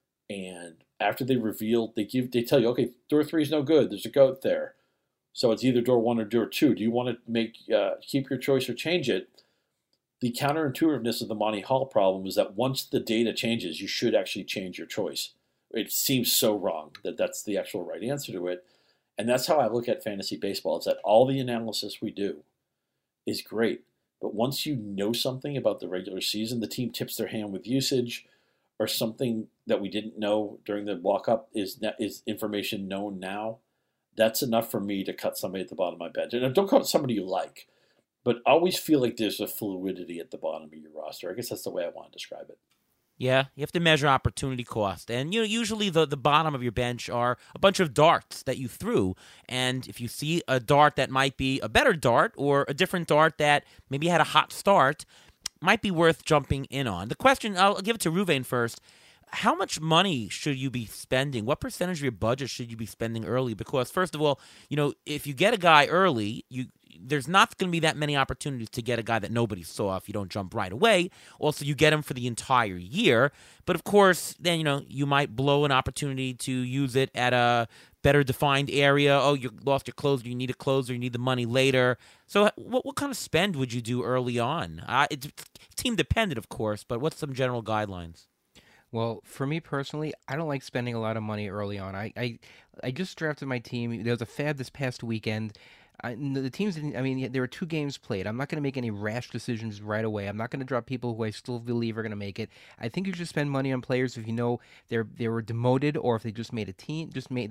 And after they reveal, they tell you, okay, door 3 is no good. There's a goat there, so it's either door 1 or door 2. Do you want to keep your choice or change it? The counterintuitiveness of the Monty Hall problem is that once the data changes, you should actually change your choice. It seems so wrong that that's the actual right answer to it. And that's how I look at fantasy baseball. It's that all the analysis we do is great. But once you know something about the regular season, the team tips their hand with usage, or something that we didn't know during the walk-up is information known now, that's enough for me to cut somebody at the bottom of my bench. And don't cut somebody you like, but always feel like there's a fluidity at the bottom of your roster. I guess that's the way I want to describe it. Yeah, you have to measure opportunity cost. And usually the bottom of your bench are a bunch of darts that you threw. And if you see a dart that might be a better dart or a different dart that maybe had a hot start, might be worth jumping in on. The question, I'll give it to Ruvain first. How much money should you be spending? What percentage of your budget should you be spending early? Because first of all, if you get a guy early, there's not going to be that many opportunities to get a guy that nobody saw if you don't jump right away. Also, you get him for the entire year. But of course, then, you might blow an opportunity to use it at a better defined area. Oh, you lost your closer. You need a closer. You need the money later. So what kind of spend would you do early on? It's team dependent, of course, but what's some general guidelines? Well, for me personally, I don't like spending a lot of money early on. I just drafted my team. There was a fab this past weekend. The teams didn't. I mean, there were 2 games played. I'm not going to make any rash decisions right away. I'm not going to drop people who I still believe are going to make it. I think you should spend money on players if you know they were demoted, or if they just made the team.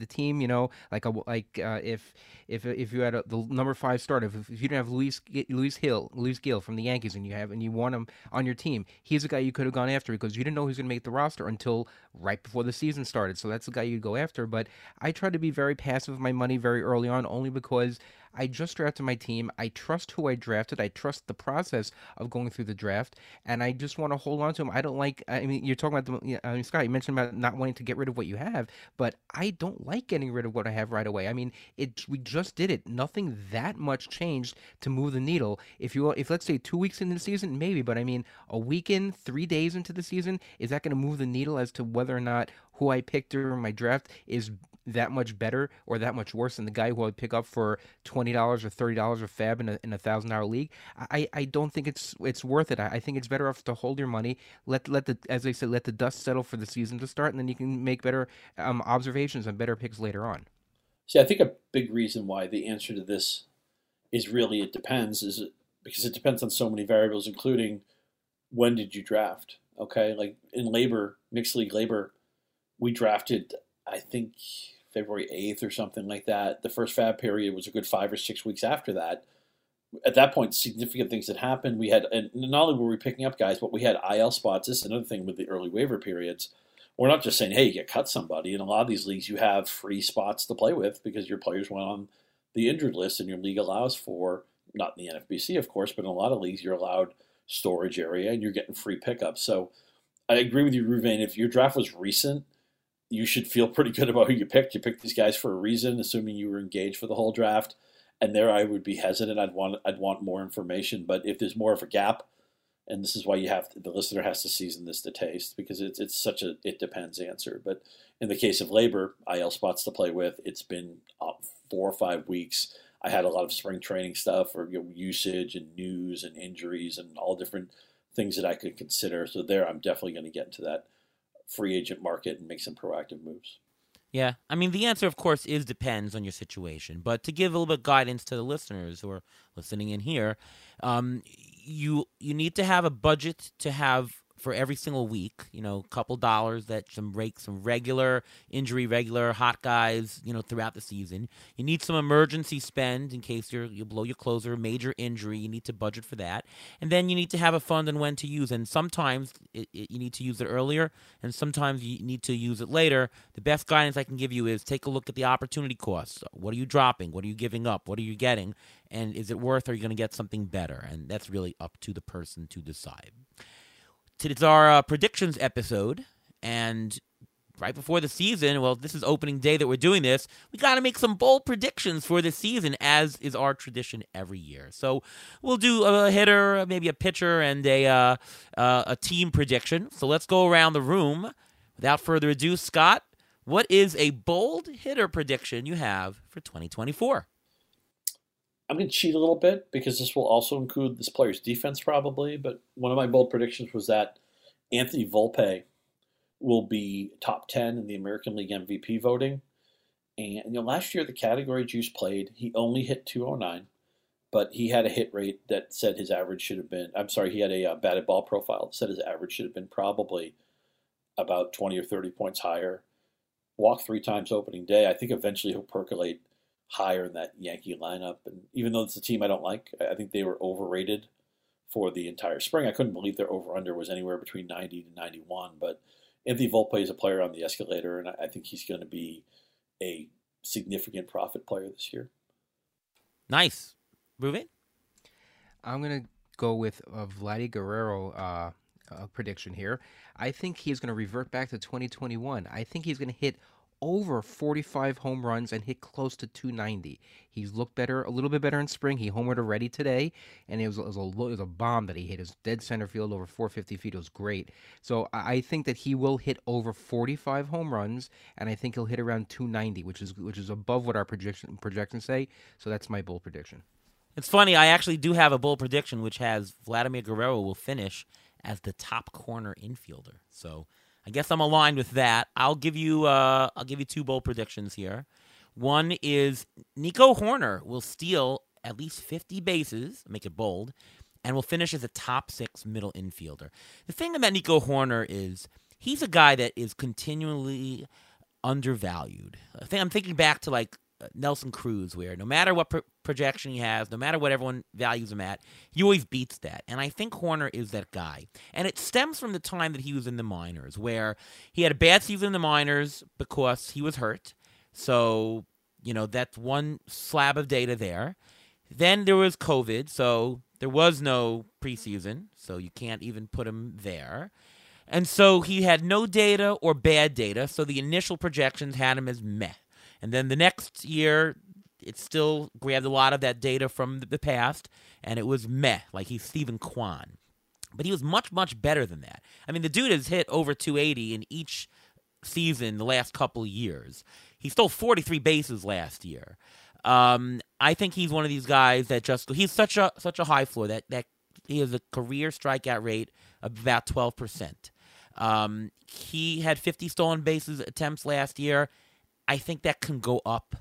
If you had the number 5 starter, if you didn't have Luis Gil from the Yankees, and you want him on your team, he's a guy you could have gone after because you didn't know he was going to make the roster until right before the season started. So that's the guy you'd go after. But I try to be very passive with my money very early on, only because I just drafted my team. I trust who I drafted. I trust the process of going through the draft, and I just want to hold on to him. I don't like. I mean, you're talking about Scott. You mentioned about not wanting to get rid of what you have, but I don't like getting rid of what I have right away. I mean, we just did it. Nothing that much changed to move the needle. If let's say 2 weeks into the season, maybe, but I mean, a week in, 3 days into the season, is that going to move the needle as to whether or not who I picked during my draft is that much better or that much worse than the guy who I pick up for $20 or $30 of fab in a $1,000 league, I don't think it's worth it. I think it's better off to hold your money, let the, as I said, let the dust settle for the season to start, and then you can make better observations and better picks later on. See, I think a big reason why the answer to this is really it depends is because it depends on so many variables, including when did you draft? Okay, like in labor, mixed league labor, we drafted, I think, February 8th or something like that. The first fab period was a good 5 or 6 weeks after that. At that point, significant things had happened. We had, and not only were we picking up guys, but we had IL spots. This is another thing with the early waiver periods. We're not just saying, hey, you cut somebody. In a lot of these leagues, you have free spots to play with because your players went on the injured list, and your league allows for, not in the NFBC, of course, but in a lot of leagues, you're allowed storage area, and you're getting free pickups. So I agree with you, Ruvain. If your draft was recent, you should feel pretty good about who you picked. You picked these guys for a reason, assuming you were engaged for the whole draft. And there I would be hesitant. I'd want more information. But if there's more of a gap, and this is why the listener has to season this to taste, because it's such a it depends answer. But in the case of labor, IL spots to play with, it's been 4 or 5 weeks. I had a lot of spring training stuff or usage and news and injuries and all different things that I could consider. So there, I'm definitely going to get into that free agent market and make some proactive moves. Yeah, I mean, the answer, of course, is depends on your situation. But to give a little bit of guidance to the listeners who are listening in here, you need to have a budget to have for every single week, a couple dollars that some regular injury, regular hot guys, throughout the season. You need some emergency spend in case you blow your closer, major injury. You need to budget for that. And then you need to have a fund and when to use. And sometimes you need to use it earlier, and sometimes you need to use it later. The best guidance I can give you is take a look at the opportunity costs. What are you dropping? What are you giving up? What are you getting? And is it worth, or are you going to get something better? And that's really up to the person to decide. It's our predictions episode, and right before the season, well, this is opening day that we're doing this, we got to make some bold predictions for the season, as is our tradition every year. So we'll do a hitter, maybe a pitcher, and a team prediction. So let's go around the room. Without further ado, Scott, what is a bold hitter prediction you have for 2024? I'm going to cheat a little bit because this will also include this player's defense probably, but one of my bold predictions was that Anthony Volpe will be top 10 in the American League MVP voting. And last year the category Juice played, he only hit 209, but he had a hit rate that said his average should have been, he had a batted ball profile that said his average should have been probably about 20 or 30 points higher. Walked 3 times opening day. I think eventually he'll percolate higher in that Yankee lineup. And even though it's a team I don't like, I think they were overrated for the entire spring. I couldn't believe their over-under was anywhere between 90 to 91. But Anthony Volpe is a player on the escalator, and I think he's going to be a significant profit player this year. Nice. Ruvain? I'm going to go with Vladdy Guerrero prediction here. I think he's going to revert back to 2021. I think he's going to hit over 45 home runs and hit close to 290. He's looked better, a little bit better in spring. He homered already today, and it was a bomb that he hit. His dead center field over 450 feet. It was great. So I think that he will hit over 45 home runs, and I think he'll hit around 290, which is above what our projections say. So that's my bold prediction. It's funny, I actually do have a bold prediction, which has Vladimir Guerrero will finish as the top corner infielder. So I guess I'm aligned with that. I'll give you 2 bold predictions here. One is Nico Hoerner will steal at least 50 bases, make it bold, and will finish as a top 6 middle infielder. The thing about Nico Hoerner is he's a guy that is continually undervalued. I'm thinking back to like Nelson Cruz, where no matter what projection he has, no matter what everyone values him at, he always beats that. And I think Hoerner is that guy. And it stems from the time that he was in the minors, where he had a bad season in the minors because he was hurt. So, that's one slab of data there. Then there was COVID, so there was no preseason, so you can't even put him there. And so he had no data or bad data, so the initial projections had him as meh. And then the next year, it still grabbed a lot of that data from the past, and it was meh, like he's Stephen Kwan. But he was much, much better than that. I mean, the dude has hit over 280 in each season the last couple of years. He stole 43 bases last year. I think he's one of these guys that he's such a high floor that he has a career strikeout rate of about 12%. He had 50 stolen bases attempts last year. I think that can go up.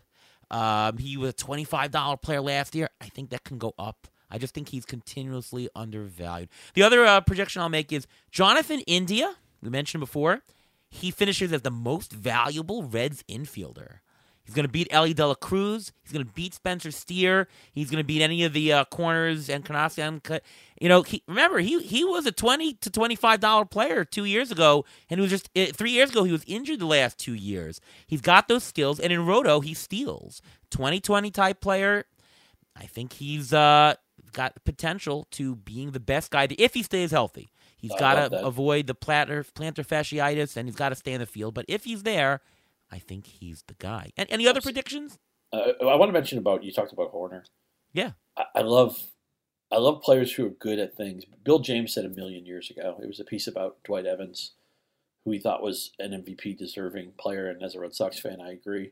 He was a $25 player last year. I think that can go up. I just think he's continuously undervalued. The other projection I'll make is Jonathan India. We mentioned before. He finishes as the most valuable Reds infielder. He's going to beat Ellie De La Cruz. He's going to beat Spencer Steer. He's going to beat any of the corners and Encarnacion. Remember, he was a $20 to $25 player 2 years ago, and it was just 3 years ago he was injured the last 2 years. He's got those skills, and in Roto, he steals. 2020 type player. I think he's got the potential to being the best guy if he stays healthy. He's got to avoid the plantar fasciitis, and he's got to stay in the field. But if he's there, I think he's the guy. And any other predictions? I want to mention you talked about Horner. Yeah. I love players who are good at things. Bill James said a million years ago, it was a piece about Dwight Evans, who he thought was an MVP deserving player. And as a Red Sox fan, I agree.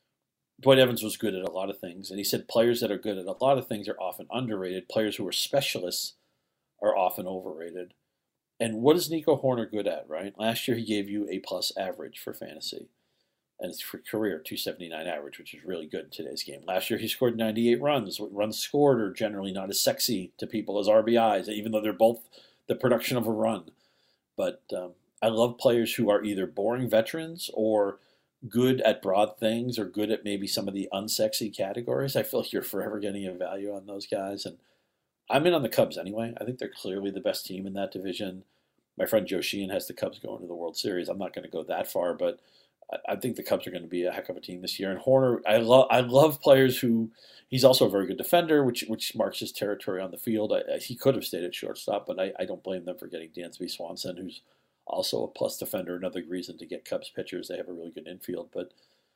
Dwight Evans was good at a lot of things. And he said players that are good at a lot of things are often underrated. Players who are specialists are often overrated. And what is Nico Horner good at, right? Last year he gave you A+ average for fantasy. And it's for career, 279 average, which is really good in today's game. Last year he scored 98 runs. What runs scored are generally not as sexy to people as RBIs, even though they're both the production of a run. But I love players who are either boring veterans or good at broad things or good at maybe some of the unsexy categories. I feel like you're forever getting a value on those guys. And I'm in on the Cubs anyway. I think they're clearly the best team in that division. My friend Joe Sheehan has the Cubs going to the World Series. I'm not going to go that far, but I think the Cubs are going to be a heck of a team this year. And Horner, I love players who he's also a very good defender, which marks his territory on the field. He could have stayed at shortstop, but I don't blame them for getting Dansby Swanson, who's also a plus defender. Another reason to get Cubs pitchers. They have a really good infield. But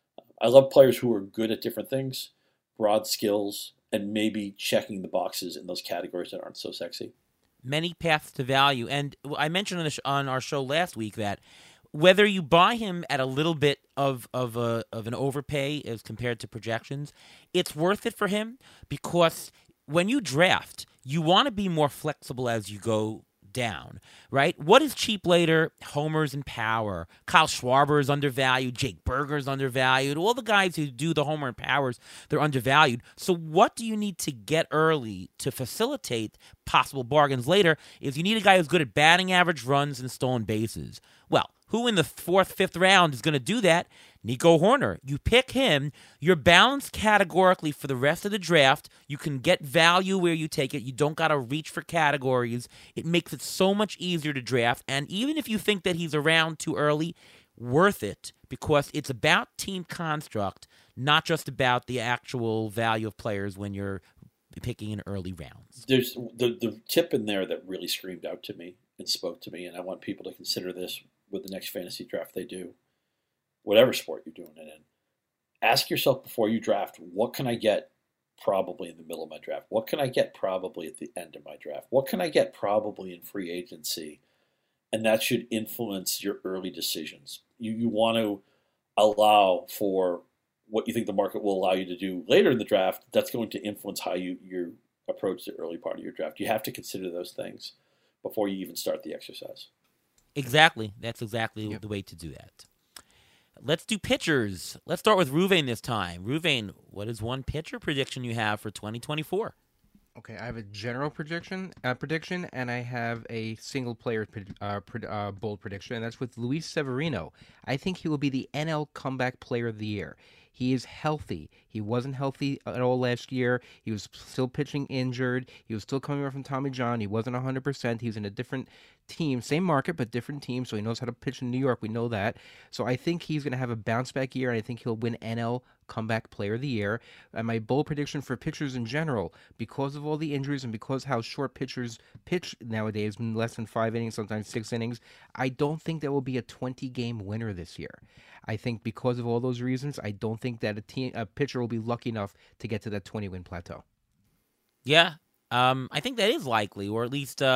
I love players who are good at different things, broad skills, and maybe checking the boxes in those categories that aren't so sexy. Many paths to value. And I mentioned on our show last week that whether you buy him at a little bit of an overpay as compared to projections, it's worth it for him because when you draft, you want to be more flexible as you go down, right? What is cheap later? Homers and power. Kyle Schwarber is undervalued. Jake Berger is undervalued. All the guys who do the homer and powers, they're undervalued. So what do you need to get early to facilitate possible bargains later is you need a guy who's good at batting average, runs, and stolen bases. Well, who in the 4th, 5th round is going to do that? Nico Horner. You pick him. You're balanced categorically for the rest of the draft. You can get value where you take it. You don't got to reach for categories. It makes it so much easier to draft. And even if you think that he's around too early, worth it because it's about team construct, not just about the actual value of players when you're picking in early rounds. There's the tip in there that really screamed out to me and spoke to me, and I want people to consider this with the next fantasy draft they do, whatever sport you're doing it in. Ask yourself before you draft, what can I get probably in the middle of my draft? What can I get probably at the end of my draft? What can I get probably in free agency? And that should influence your early decisions. You want to allow for what you think the market will allow you to do later in the draft. That's going to influence how you approach the early part of your draft. You have to consider those things before you even start the exercise. Exactly. That's exactly the way to do that. Let's do pitchers. Let's start with Ruvain this time. Ruvain, what is one pitcher prediction you have for 2024? Okay, I have a general prediction, and I have a single player bold prediction, and that's with Luis Severino. I think he will be the NL Comeback Player of the Year. He is healthy. He wasn't healthy at all last year. He was still pitching injured. He was still coming around from Tommy John. He wasn't 100%. He was in a different team, same market, but different team, so he knows how to pitch in New York. We know that. So I think he's going to have a bounce-back year, and I think he'll win NL Comeback Player of the Year. And my bold prediction for pitchers in general, because of all the injuries and because how short pitchers pitch nowadays, less than 5 innings, sometimes 6 innings, I don't think there will be a 20-game winner this year. I think because of all those reasons, I don't think that a pitcher will be lucky enough to get to that 20-win plateau. Yeah, I think that is likely, or at least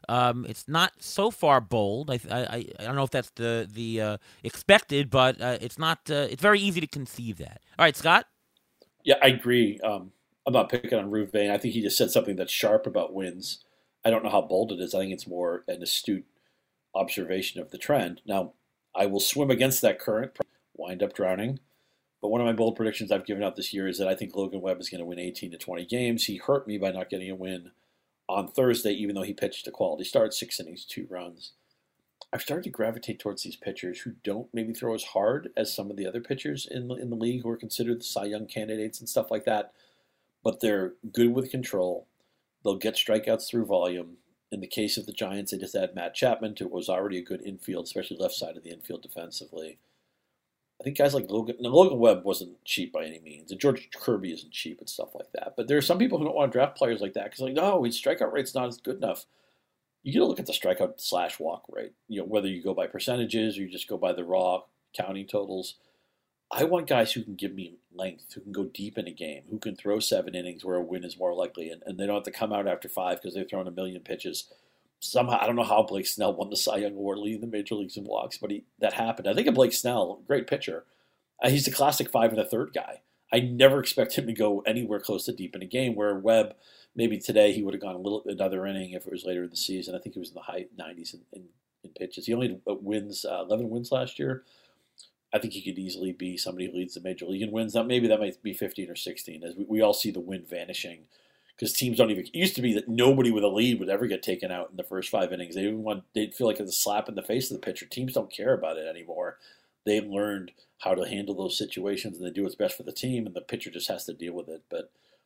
It's not so far bold. I don't know if that's the expected, but it's not. It's very easy to conceive that. All right, Scott. Yeah, I agree. I'm not picking on Rouvain. I think he just said something that's sharp about wins. I don't know how bold it is. I think it's more an astute observation of the trend. Now, I will swim against that current, wind up drowning. But one of my bold predictions I've given out this year is that I think Logan Webb is going to win 18 to 20 games. He hurt me by not getting a win on Thursday, even though he pitched a quality start, 6 innings, 2 runs. I've started to gravitate towards these pitchers who don't maybe throw as hard as some of the other pitchers in the league who are considered the Cy Young candidates and stuff like that. But they're good with control. They'll get strikeouts through volume. In the case of the Giants, they just had Matt Chapman, who was already a good infield, especially left side of the infield defensively. I think guys like Logan Webb wasn't cheap by any means, and George Kirby isn't cheap and stuff like that. But there are some people who don't want to draft players like that because, like, no, his strikeout rate's not as good enough. You got to look at the strikeout / walk rate. Whether you go by percentages or you just go by the raw counting totals. I want guys who can give me length, who can go deep in a game, who can throw 7 innings where a win is more likely, and they don't have to come out after 5 because they've thrown a million pitches. Somehow, I don't know how Blake Snell won the Cy Young Award leading the major leagues in walks, but that happened. I think of Blake Snell, great pitcher. He's the classic 5 1/3 guy. I never expect him to go anywhere close to deep in a game, where Webb, maybe today he would have gone another inning if it was later in the season. I think he was in the high 90s in pitches. He only wins 11 wins last year. I think he could easily be somebody who leads the major league in wins. Now, maybe that might be 15 or 16, as we all see the win vanishing. Because teams don't even. It used to be that nobody with a lead would ever get taken out in the first 5 innings. They'd feel like it's a slap in the face of the pitcher. Teams don't care about it anymore. They've learned how to handle those situations, and they do what's best for the team, and the pitcher just has to deal with it. But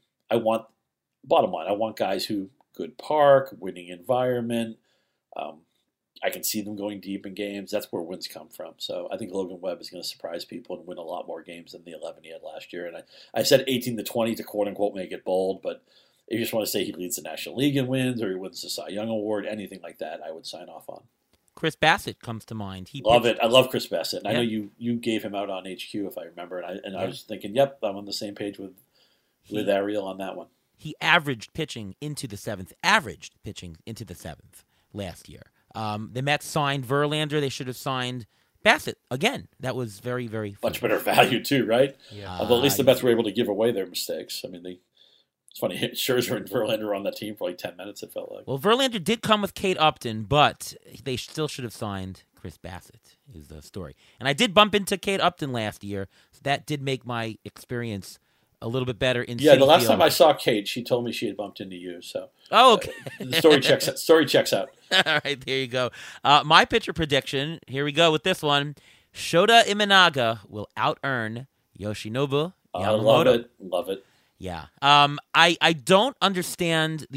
bottom line, I want guys who good park, winning environment. I can see them going deep in games. That's where wins come from. So I think Logan Webb is going to surprise people and win a lot more games than the 11 he had last year. And I said 18 to 20 to quote unquote make it bold, but if you just want to say he leads the National League in wins or he wins the Cy Young Award, anything like that, I would sign off on. Chris Bassett comes to mind. Love it. I love Chris Bassett. And I know you gave him out on HQ, if I remember. And I was thinking, yep, I'm on the same page with Ariel on that one. He averaged pitching into the seventh last year. The Mets signed Verlander. They should have signed Bassett again. That was very, very much better value too, right? Yeah. Although at least the Mets were able to give away their mistakes. I mean, it's funny. Scherzer and Verlander were on that team for like 10 minutes, it felt like. Well, Verlander did come with Kate Upton, but they still should have signed Chris Bassett, is the story. And I did bump into Kate Upton last year, so that did make my experience a little bit better in the last time I saw Kate, she told me she had bumped into you. So okay. The story checks out. All right, there you go. My pitcher prediction, here we go with this one. Shota Imanaga will out-earn Yoshinobu Yamamoto. Love it. Yeah. I don't understand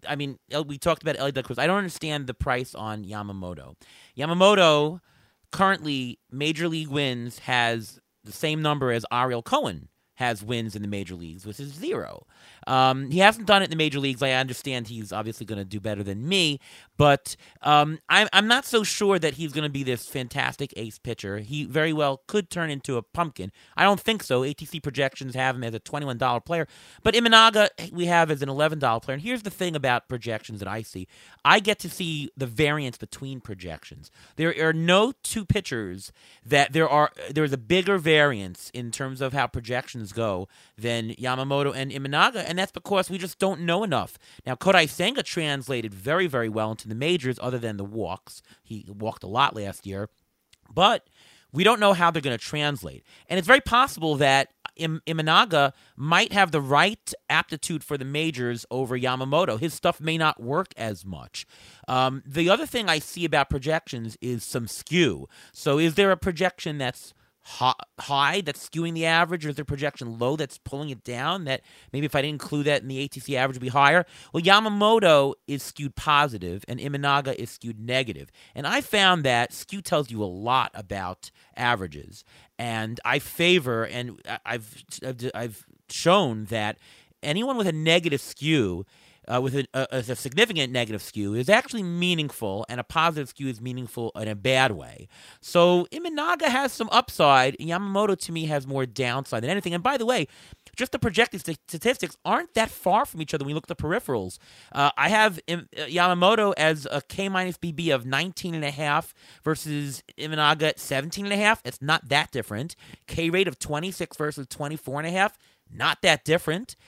we talked about Ellie De La Cruz. I don't understand the price on Yamamoto. Yamamoto currently major league wins has the same number as Ariel Cohen has wins in the major leagues, which is 0. He hasn't done it in the major leagues. I understand he's obviously going to do better than me, but I'm not so sure that he's going to be this fantastic ace pitcher. He very well could turn into a pumpkin. I don't think so. ATC projections have him as a $21 player, but Imanaga we have as an $11 player. And here's the thing about projections that I see. I get to see the variance between projections. There are no two pitchers that there's a bigger variance in terms of how projections go than Yamamoto and Imanaga, and that's because we just don't know enough. Now, Kodai Senga translated very, very well into the majors other than the walks. He walked a lot last year, but we don't know how they're going to translate. And it's very possible that Imanaga might have the right aptitude for the majors over Yamamoto. His stuff may not work as much. The other thing I see about projections is some skew. So is there a projection that's high that's skewing the average, or is there projection low that's pulling it down, that maybe if I didn't include that in the ATC average would be higher? Well, Yamamoto is skewed positive and Imanaga is skewed negative. And I found that skew tells you a lot about averages. And I favor, and I've shown that anyone with a negative skew with a significant negative skew is actually meaningful, and a positive skew is meaningful in a bad way. So Imanaga has some upside. Yamamoto, to me, has more downside than anything. And by the way, just the projected statistics aren't that far from each other when you look at the peripherals. I have Yamamoto as a K-minus BB of 19.5 versus Imanaga at 17.5. It's not that different. K rate of 26 versus 24.5. Not that different.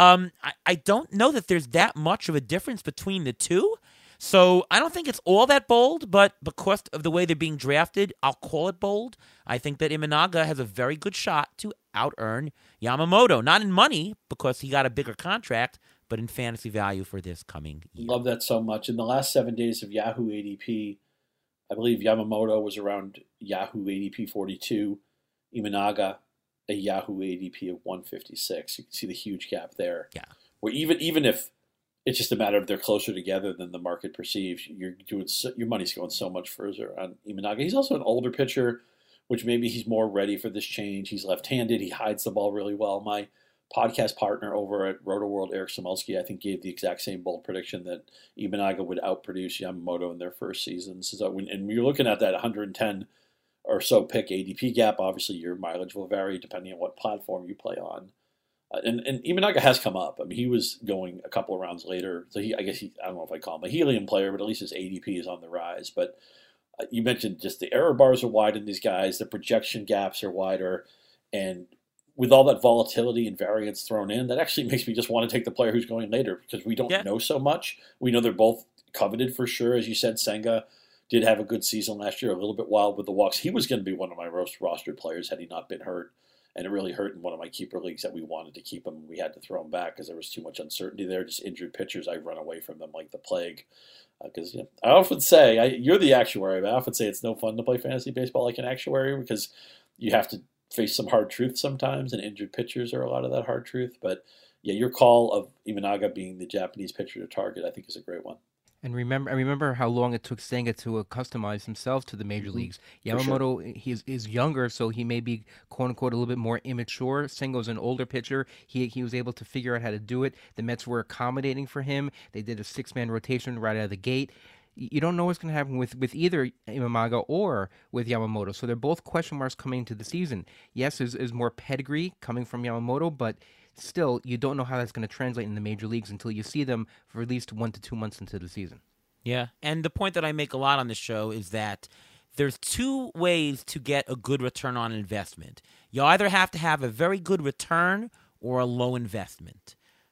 I don't know that there's that much of a difference between the two. So I don't think it's all that bold, but because of the way they're being drafted, I'll call it bold. I think that Imanaga has a very good shot to out-earn Yamamoto. Not in money, because he got a bigger contract, but in fantasy value for this coming year. Love that so much. In the last 7 days of Yahoo ADP, I believe Yamamoto was around Yahoo ADP 42, Imanaga a Yahoo ADP of 156. You can see the huge gap there. Yeah. Where even if it's just a matter of they're closer together than the market perceives, your money's going so much further on Imanaga. He's also an older pitcher, which maybe he's more ready for this change. He's left-handed. He hides the ball really well. My podcast partner over at Roto World, Eric Samulski, I think gave the exact same bold prediction that Imanaga would outproduce Yamamoto in their first season. So when you're looking at that 110 or so pick ADP gap, obviously your mileage will vary depending on what platform you play on. And Imanaga has come up. I mean, he was going a couple of rounds later. So I don't know if I call him a helium player, but at least his ADP is on the rise. But you mentioned just the error bars are wide in these guys. The projection gaps are wider. And with all that volatility and variance thrown in, that actually makes me just want to take the player who's going later because we don't know so much. We know they're both coveted for sure. As you said, Senga did have a good season last year, a little bit wild with the walks. He was going to be one of my rostered players had he not been hurt. And it really hurt in one of my keeper leagues that we wanted to keep him. We had to throw him back because there was too much uncertainty there. Just injured pitchers, I run away from them like the plague. Because I often say, you're the actuary, but I often say it's no fun to play fantasy baseball like an actuary because you have to face some hard truth sometimes, and injured pitchers are a lot of that hard truth. But yeah, your call of Imanaga being the Japanese pitcher to target, I think, is a great one. And I remember how long it took Senga to customize himself to the major leagues. Yamamoto, sure. He is younger, so he may be, quote-unquote, a little bit more immature. Senga's an older pitcher. He was able to figure out how to do it. The Mets were accommodating for him. They did a 6-man rotation right out of the gate. You don't know what's going to happen with either Imanaga or with Yamamoto. So they're both question marks coming into the season. Yes, there's more pedigree coming from Yamamoto, but still, you don't know how that's going to translate in the major leagues until you see them for at least 1 to 2 months into the season. Yeah, and the point that I make a lot on this show is that there's 2 ways to get a good return on investment. You either have to have a very good return or a low investment.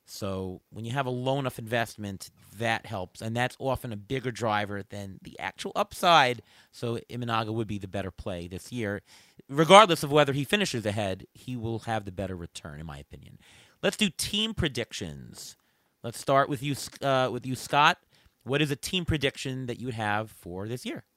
So when you have a low enough investment, that helps, and that's often a bigger driver than the actual upside. So Imanaga would be the better play this year. Regardless of whether he finishes ahead, he will have the better return, in my opinion. Let's do team predictions. Let's start with you, Scott. What is a team prediction that you have for this year?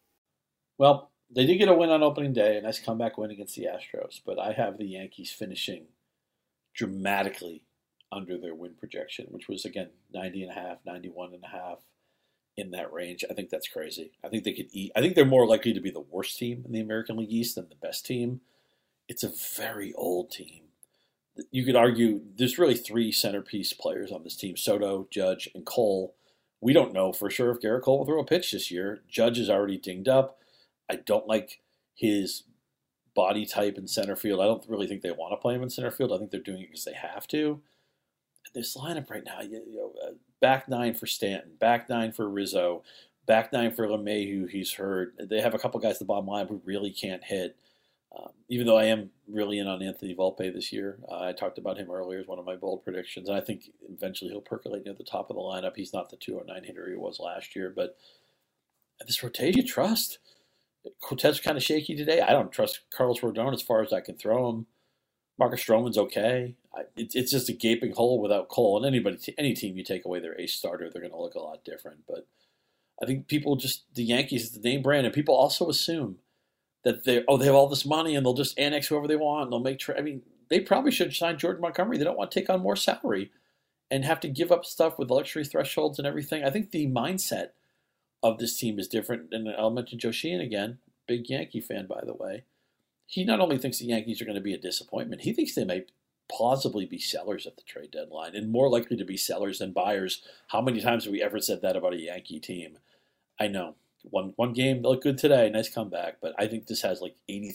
Well, they did get a win on opening day, a nice comeback win against the Astros, but I have the Yankees finishing dramatically under their win projection, which was, again, 90.5, 91.5 in that range. I think that's crazy. I think they could eat. I think they're more likely to be the worst team in the American League East than the best team. It's a very old team. You could argue there's really 3 centerpiece players on this team, Soto, Judge, and Cole. We don't know for sure if Garrett Cole will throw a pitch this year. Judge is already dinged up. I don't like his body type in center field. I don't really think they want to play him in center field. I think they're doing it because they have to. This lineup right now, back 9 for Stanton, back 9 for Rizzo, back 9 for LeMahieu, he's hurt. They have a couple guys at the bottom line who really can't hit. Even though I am really in on Anthony Volpe this year. I talked about him earlier as one of my bold predictions, and I think eventually he'll percolate near the top of the lineup. He's not the 209 hitter he was last year, but this rotation, you trust. Cortez kind of shaky today. I don't trust Carlos Rodon as far as I can throw him. Marcus Stroman's okay. It's just a gaping hole without Cole. And any team you take away their ace starter, they're going to look a lot different. But I think people the Yankees is the name brand, and people also assume that they have all this money and they'll just annex whoever they want and they'll make they probably should sign Jordan Montgomery. They don't want to take on more salary and have to give up stuff with luxury thresholds and everything. I think the mindset of this team is different. And I'll mention Joe Sheehan again, big Yankee fan, by the way. He not only thinks the Yankees are going to be a disappointment, he thinks they might plausibly be sellers at the trade deadline and more likely to be sellers than buyers. How many times have we ever said that about a Yankee team? I know. One game looked good today, nice comeback, but I think this has like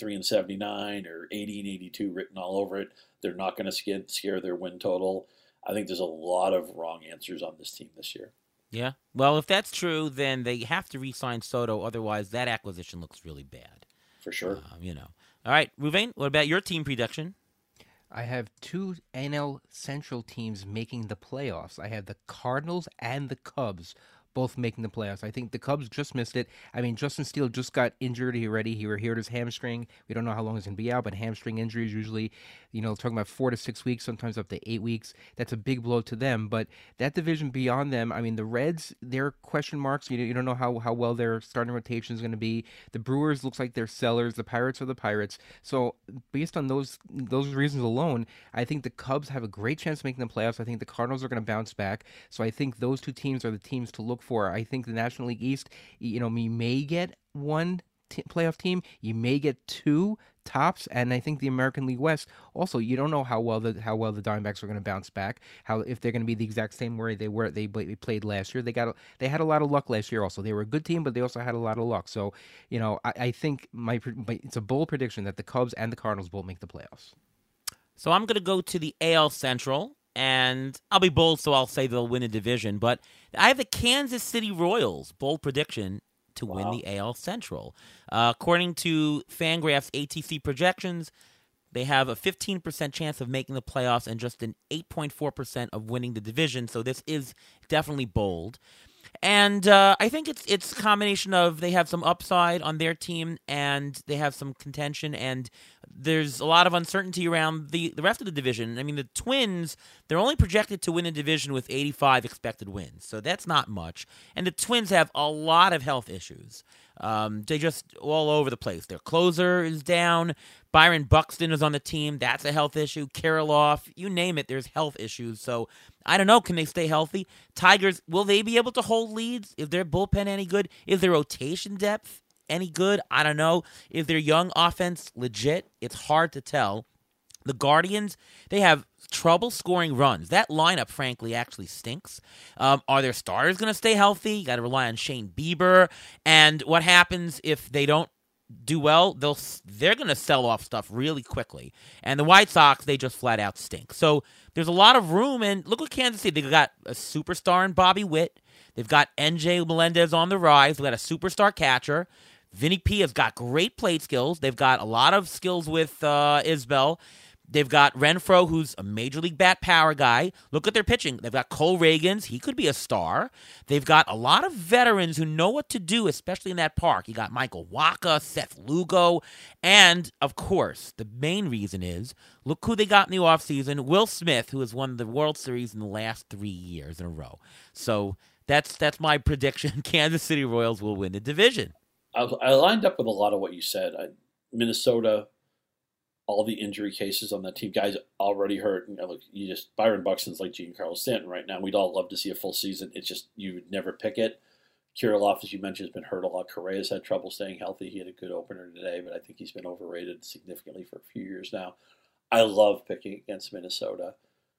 83-79 or 80-82 written all over it. They're not going to scare their win total. I think there's a lot of wrong answers on this team this year. Yeah. Well, if that's true, then they have to re-sign Soto. Otherwise, that acquisition looks really bad. For sure. All right, Ruvain, what about your team prediction? I have two NL Central teams making the playoffs. I have the Cardinals and the Cubs both making the playoffs. I think the Cubs just missed it. I mean, Justin Steele just got injured already. He hurt his hamstring. We don't know how long he's going to be out, but hamstring injuries usually, talking about 4 to 6 weeks, sometimes up to 8 weeks. That's a big blow to them. But that division beyond them, I mean, the Reds, they're question marks. You don't know how well their starting rotation is going to be. The Brewers looks like they're sellers. The Pirates are the Pirates. So based on those reasons alone, I think the Cubs have a great chance of making the playoffs. I think the Cardinals are going to bounce back. So I think those two teams are the teams to look for. I think the National League East, you may get one playoff team, you may get two tops, and I think the American League West also, you don't know how well the Diamondbacks are going to bounce back, if they're going to be the exact same way they played last year. They had a lot of luck last year. Also, they were a good team, but they also had a lot of luck. So I think it's a bold prediction that the Cubs and the Cardinals both make the playoffs. So I'm going to go to the AL Central. And I'll be bold, so I'll say they'll win a division. But I have the Kansas City Royals, bold prediction, to win the AL Central. According to Fangraphs ATC projections, they have a 15% chance of making the playoffs and just an 8.4% of winning the division. So this is definitely bold. And I think it's a combination of they have some upside on their team and they have some contention, and there's a lot of uncertainty around the rest of the division. I mean, the Twins, they're only projected to win a division with 85 expected wins, so that's not much. And the Twins have a lot of health issues. They just all over the place. Their closer is down. Byron Buxton is on the team. That's a health issue. Kirilloff, you name it, there's health issues. So I don't know. Can they stay healthy? Tigers, will they be able to hold leads? Is their bullpen any good? Is their rotation depth any good? I don't know. Is their young offense legit? It's hard to tell. The Guardians, they have trouble scoring runs. That lineup, frankly, actually stinks. Are their starters going to stay healthy? You got to rely on Shane Bieber. And what happens if they don't do well? They're going to sell off stuff really quickly. And the White Sox, they just flat out stink. So there's a lot of room. And look at Kansas City. They've got a superstar in Bobby Witt. They've got NJ Melendez on the rise. They've got a superstar catcher. Vinny P has got great plate skills. They've got a lot of skills with Isbell. They've got Renfroe, who's a major league bat power guy. Look at their pitching. They've got Cole Reagans. He could be a star. They've got a lot of veterans who know what to do, especially in that park. You got Michael Wacha, Seth Lugo, and, of course, the main reason is, look who they got in the offseason, Will Smith, who has won the World Series in the last 3 years in a row. So that's my prediction. Kansas City Royals will win the division. I lined up with a lot of what you said. Minnesota, all the injury cases on that team, guys already hurt. Byron Buxton's like Giancarlo Stanton right now. We'd all love to see a full season. It's just you would never pick it. Kirilloff, as you mentioned, has been hurt a lot. Correa's had trouble staying healthy. He had a good opener today, but I think he's been overrated significantly for a few years now. I love picking against Minnesota.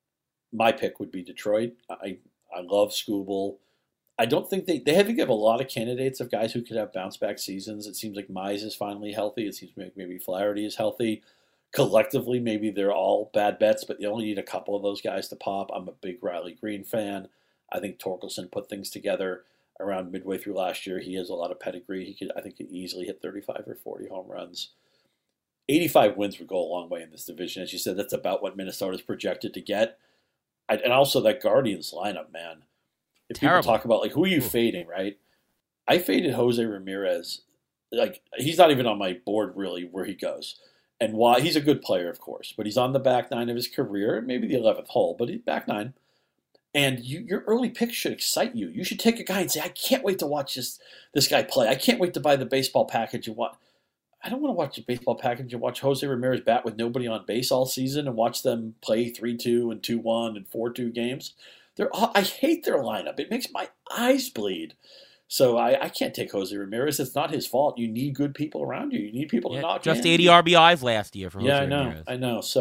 My pick would be Detroit. I love Skubal. I don't think they have a lot of candidates of guys who could have bounce back seasons. It seems like Mize is finally healthy. It seems like maybe Flaherty is healthy. Collectively, maybe they're all bad bets, but you only need a couple of those guys to pop. I'm a big Riley Green fan. I think Torkelson put things together around midway through last year. He has a lot of pedigree. I think could easily hit 35 or 40 home runs. 85 wins would go a long way in this division. As you said, that's about what Minnesota's projected to get. And also that Guardians lineup, man. If Terrible. People talk about, who are you fading, right? I faded Jose Ramirez. He's not even on my board, really, where he goes. And why? He's a good player, of course, but he's on the back nine of his career, maybe the 11th hole, but he's back nine. And your early pick should excite you. You should take a guy and say, I can't wait to watch this guy play. I can't wait to buy the baseball package and watch. I don't want to watch a baseball package and watch Jose Ramirez bat with nobody on base all season and watch them play 3-2 and 2-1 and 4-2 games. I hate their lineup. It makes my eyes bleed. So I can't take Jose Ramirez. It's not his fault. You need good people around you. You need people to knock just in. 80 RBIs last year for Jose I know. Ramirez. I know. So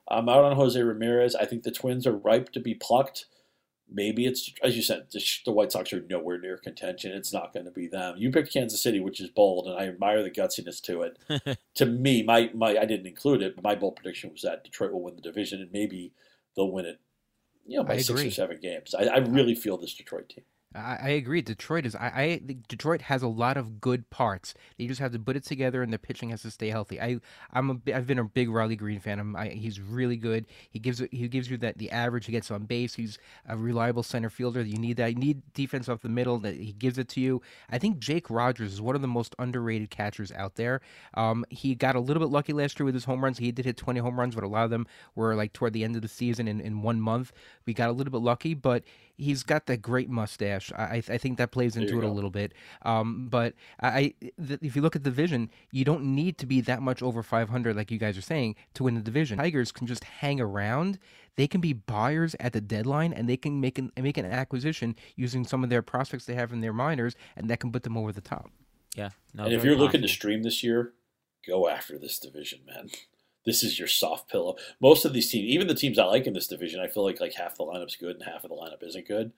I'm out on Jose Ramirez. I think the Twins are ripe to be plucked. Maybe it's, as you said, the White Sox are nowhere near contention. It's not going to be them. You picked Kansas City, which is bold, and I admire the gutsiness to it. To me, my I didn't include it, but my bold prediction was that Detroit will win the division, and maybe they'll win it, by 6 or 7 games. I really feel this Detroit team. I agree. Detroit is. I think Detroit has a lot of good parts. They just have to put it together, and the pitching has to stay healthy. I've been a big Riley Green fan. He's really good. He gives you that the average. He gets on base. He's a reliable center fielder. You need that. You need defense off the middle. That he gives it to you. I think Jake Rogers is one of the most underrated catchers out there. He got a little bit lucky last year with his home runs. He did hit 20 home runs, but a lot of them were like toward the end of the season in 1 month. We got a little bit lucky, but he's got that great mustache. I think that plays into it a little bit. But if you look at the division, you don't need to be that much over 500, like you guys are saying, to win the division. Tigers can just hang around. They can be buyers at the deadline, and they can make an acquisition using some of their prospects they have in their minors, and that can put them over the top. Yeah. No, and if you're looking to stream this year, go after this division, man. This is your soft pillow. Most of these teams, even the teams I like in this division, I feel like half the lineup's good and half of the lineup isn't good.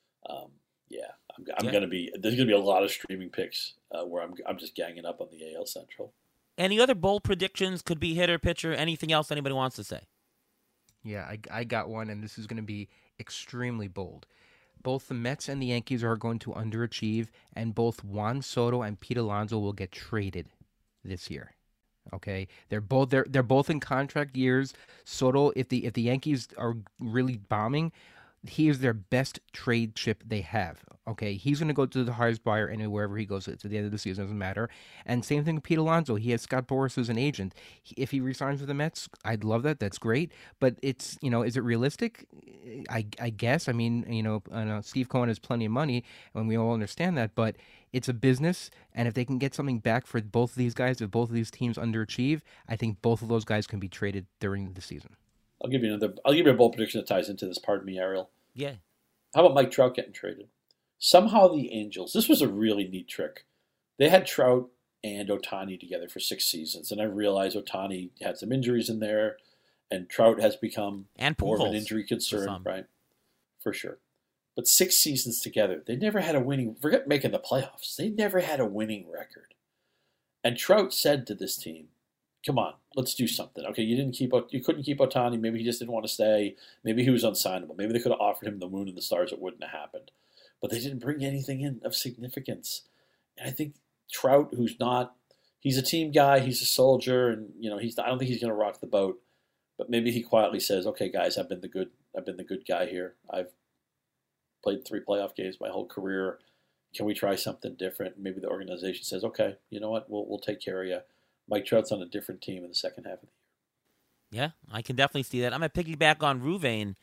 I'm gonna be. There's gonna be a lot of streaming picks where I'm just ganging up on the AL Central. Any other bold predictions? Could be hitter, pitcher, anything else anybody wants to say? Yeah, I got one, and this is going to be extremely bold. Both the Mets and the Yankees are going to underachieve, and both Juan Soto and Pete Alonso will get traded this year. Okay, they're both in contract years. Soto, if the Yankees are really bombing, he is their best trade chip they have. Okay, he's going to go to the highest buyer anywhere wherever he goes to the end of the season, doesn't matter. And same thing with Pete Alonso. He has Scott Boras as an agent. If he resigns with the Mets, I'd love that. That's great. But it's, is it realistic? I guess. I mean, Steve Cohen has plenty of money, and we all understand that. But it's a business, and if they can get something back for both of these guys, if both of these teams underachieve, I think both of those guys can be traded during the season. I'll give you a bold prediction that ties into this. Pardon me, Ariel. Yeah. How about Mike Trout getting traded? Somehow the Angels, this was a really neat trick. They had Trout and Ohtani together for 6 seasons, and I realized Ohtani had some injuries in there, and Trout has become more of an injury concern, right? For sure. But 6 seasons together, they never had a winning, forget making the playoffs, they never had a winning record. And Trout said to this team, come on, let's do something. Okay, you couldn't keep Ohtani. Maybe he just didn't want to stay. Maybe he was unsignable. Maybe they could have offered him the moon and the stars. It wouldn't have happened. But they didn't bring anything in of significance. And I think Trout, he's a team guy. He's a soldier, and I don't think he's going to rock the boat. But maybe he quietly says, "Okay, guys, I've been the good guy here. I've played 3 playoff games my whole career. Can we try something different?" Maybe the organization says, "Okay, you know what? We'll take care of you." Mike Trout's on a different team in the second half of the year. Yeah, I can definitely see that. I'm going to piggyback on Ruvain.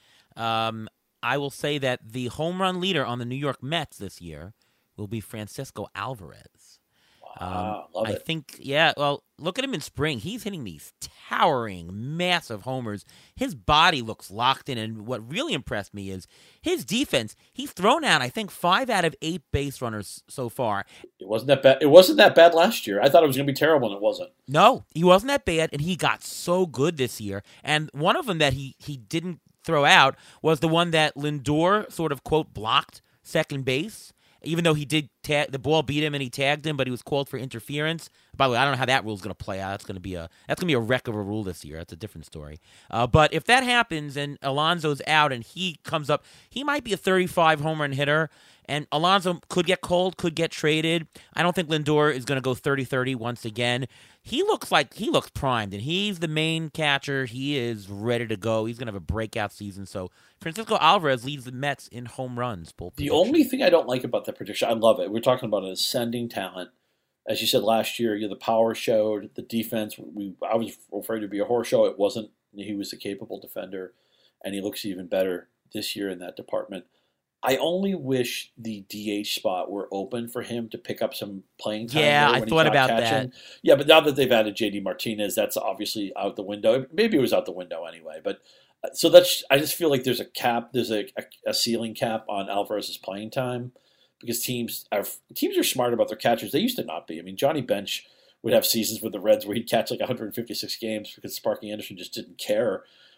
I will say that the home run leader on the New York Mets this year will be Francisco Alvarez. Wow, love it. I think, look at him in spring. He's hitting these towering, massive homers. His body looks locked in, and what really impressed me is his defense. He's thrown out, I think, 5 out of 8 base runners so far. It wasn't that bad. It wasn't that bad last year. I thought it was going to be terrible, and it wasn't. No, he wasn't that bad, and he got so good this year. And one of them that he didn't throw out was the one that Lindor sort of, quote, blocked second base. Even though he did the ball beat him and he tagged him, but he was called for interference. By the way, I don't know how that rule's going to play out. That's going to be a wreck of a rule this year. That's a different story. But if that happens and Alonso's out and he comes up, he might be a 35 home run hitter. And Alonso could get cold, could get traded. I don't think Lindor is going to go 30-30 once again. He looks primed, and he's the main catcher. He is ready to go. He's going to have a breakout season. So Francisco Alvarez leads the Mets in home runs. The only thing I don't like about the prediction, I love it. We're talking about an ascending talent. As you said last year, the power showed, the defense. I was afraid to be a horror show. It wasn't. He was a capable defender, and he looks even better this year in that department. I only wish the DH spot were open for him to pick up some playing time. Yeah, I thought about that. Yeah, but now that they've added JD Martinez, that's obviously out the window. Maybe it was out the window anyway. But so I just feel like there's a cap, there's a ceiling cap on Alvarez's playing time because teams are smart about their catchers. They used to not be. I mean, Johnny Bench would have seasons with the Reds where he'd catch like 156 games because Sparky Anderson just didn't care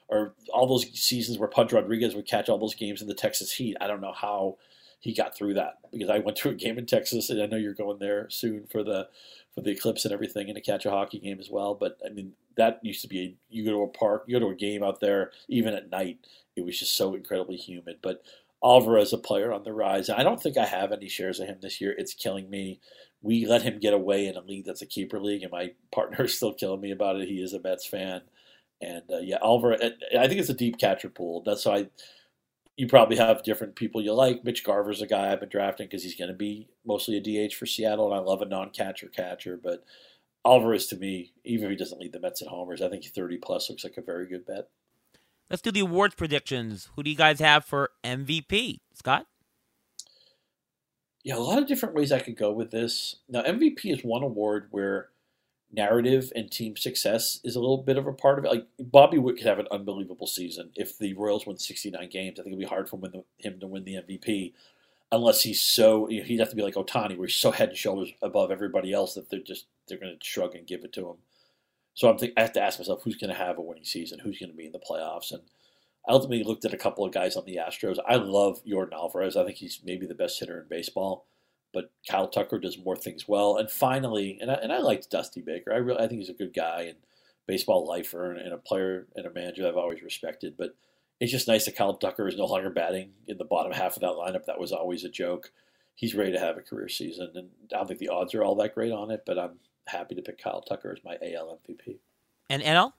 or all those seasons where Pudge Rodriguez would catch all those games in the Texas heat. I don't know how he got through that, because I went to a game in Texas, and I know you're going there soon for the eclipse and everything, and to catch a hockey game as well. But I mean, that used to be you go to a park, you go to a game out there, even at night, it was just so incredibly humid. But Alvarez, a player on the rise. I don't think I have any shares of him this year. It's killing me. We let him get away in a league that's a keeper league, and my partner is still killing me about it. He is a Mets fan. And Alvarez, I think it's a deep catcher pool. That's why you probably have different people you like. Mitch Garver's a guy I've been drafting because he's going to be mostly a DH for Seattle, and I love a non-catcher catcher. But Alvarez, to me, even if he doesn't lead the Mets in homers, I think 30-plus looks like a very good bet. Let's do the awards predictions. Who do you guys have for MVP? Scott? Yeah, a lot of different ways I could go with this. Now, MVP is one award where narrative and team success is a little bit of a part of it. Like, Bobby Witt could have an unbelievable season. If the Royals win 69 games, I think it'd be hard for him to win the MVP, unless he's so, he'd have to be like Ohtani, where he's so head and shoulders above everybody else that they're going to shrug and give it to him. So I have to ask myself, who's going to have a winning season? Who's going to be in the playoffs? And I ultimately looked at a couple of guys on the Astros. I love Yordan Alvarez. I think he's maybe the best hitter in baseball. But Kyle Tucker does more things well. And finally, and I liked Dusty Baker. I think he's a good guy and baseball lifer and a player and a manager I've always respected. But it's just nice that Kyle Tucker is no longer batting in the bottom half of that lineup. That was always a joke. He's ready to have a career season. And I don't think the odds are all that great on it, but I'm happy to pick Kyle Tucker as my AL MVP. And NL?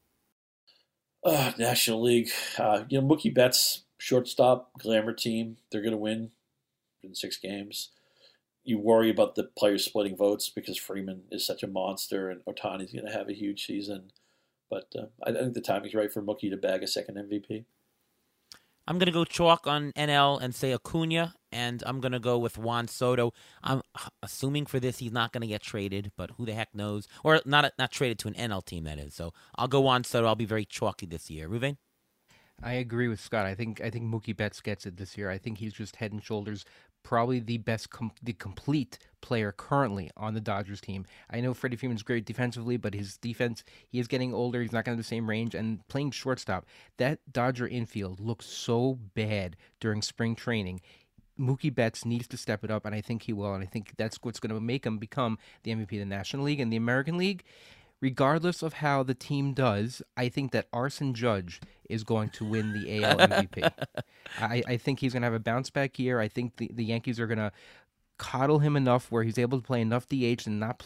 National League. Mookie Betts, shortstop, glamour team. They're going to win in 6 games. You worry about the players splitting votes because Freeman is such a monster and Ohtani's going to have a huge season. But I think the timing's right for Mookie to bag a second MVP. I'm going to go chalk on NL and say Acuna, and I'm going to go with Juan Soto. I'm assuming for this he's not going to get traded, but who the heck knows? Or not traded to an NL team, that is. So I'll go Juan Soto. I'll be very chalky this year. Ruvain? I agree with Scott. I think Mookie Betts gets it this year. I think he's just head and shoulders probably the best, the complete player currently on the Dodgers team. I know Freddie Freeman's great defensively, but his defense, he is getting older. He's not going to have the same range. And playing shortstop, that Dodger infield looks so bad during spring training. Mookie Betts needs to step it up, and I think he will. And I think that's what's going to make him become the MVP of the National League and the American League. Regardless of how the team does, I think that Arson Judge is going to win the AL MVP. I think he's going to have a bounce-back year. I think the Yankees are going to coddle him enough where he's able to play enough DH and not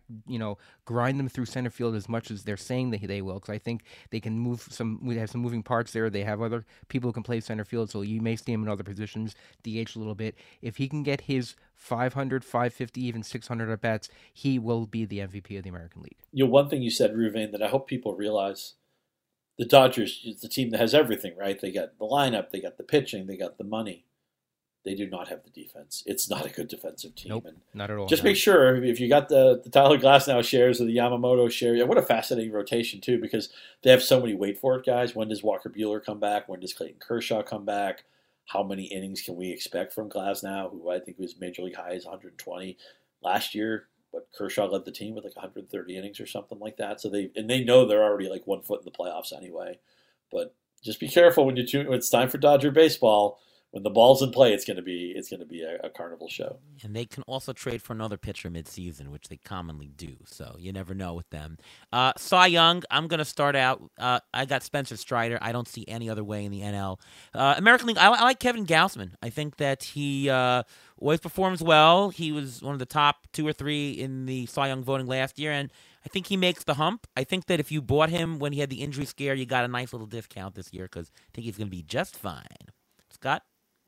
grind them through center field as much as they're saying that they will. Because I think they can we have some moving parts there. They have other people who can play center field, so you may see him in other positions, DH a little bit. If he can get his 500, 550, even 600 at bats, he will be the MVP of the American League. One thing you said, Ruvain, that I hope people realize, the Dodgers is the team that has everything, right? They got the lineup, they got the pitching, they got the money. They do not have the defense. It's not a good defensive team. Nope, not at all. Just make sure, if you got the Tyler Glasnow shares or the Yamamoto share, what a fascinating rotation, too, because they have so many wait-for-it guys. When does Walker Buehler come back? When does Clayton Kershaw come back? How many innings can we expect from Glasnow, who I think was major league high as 120 last year? But Kershaw led the team with like 130 innings or something like that. So they know they're already like 1 foot in the playoffs anyway. But just be careful when it's time for Dodger baseball. When the ball's in play, it's going to be a carnival show. And they can also trade for another pitcher midseason, which they commonly do. So you never know with them. Cy Young, I'm going to start out. I got Spencer Strider. I don't see any other way in the NL. American League, I like Kevin Gausman. I think that he always performs well. He was one of the top 2 or 3 in the Cy Young voting last year, and I think he makes the hump. I think that if you bought him when he had the injury scare, you got a nice little discount this year because I think he's going to be just fine. Scott?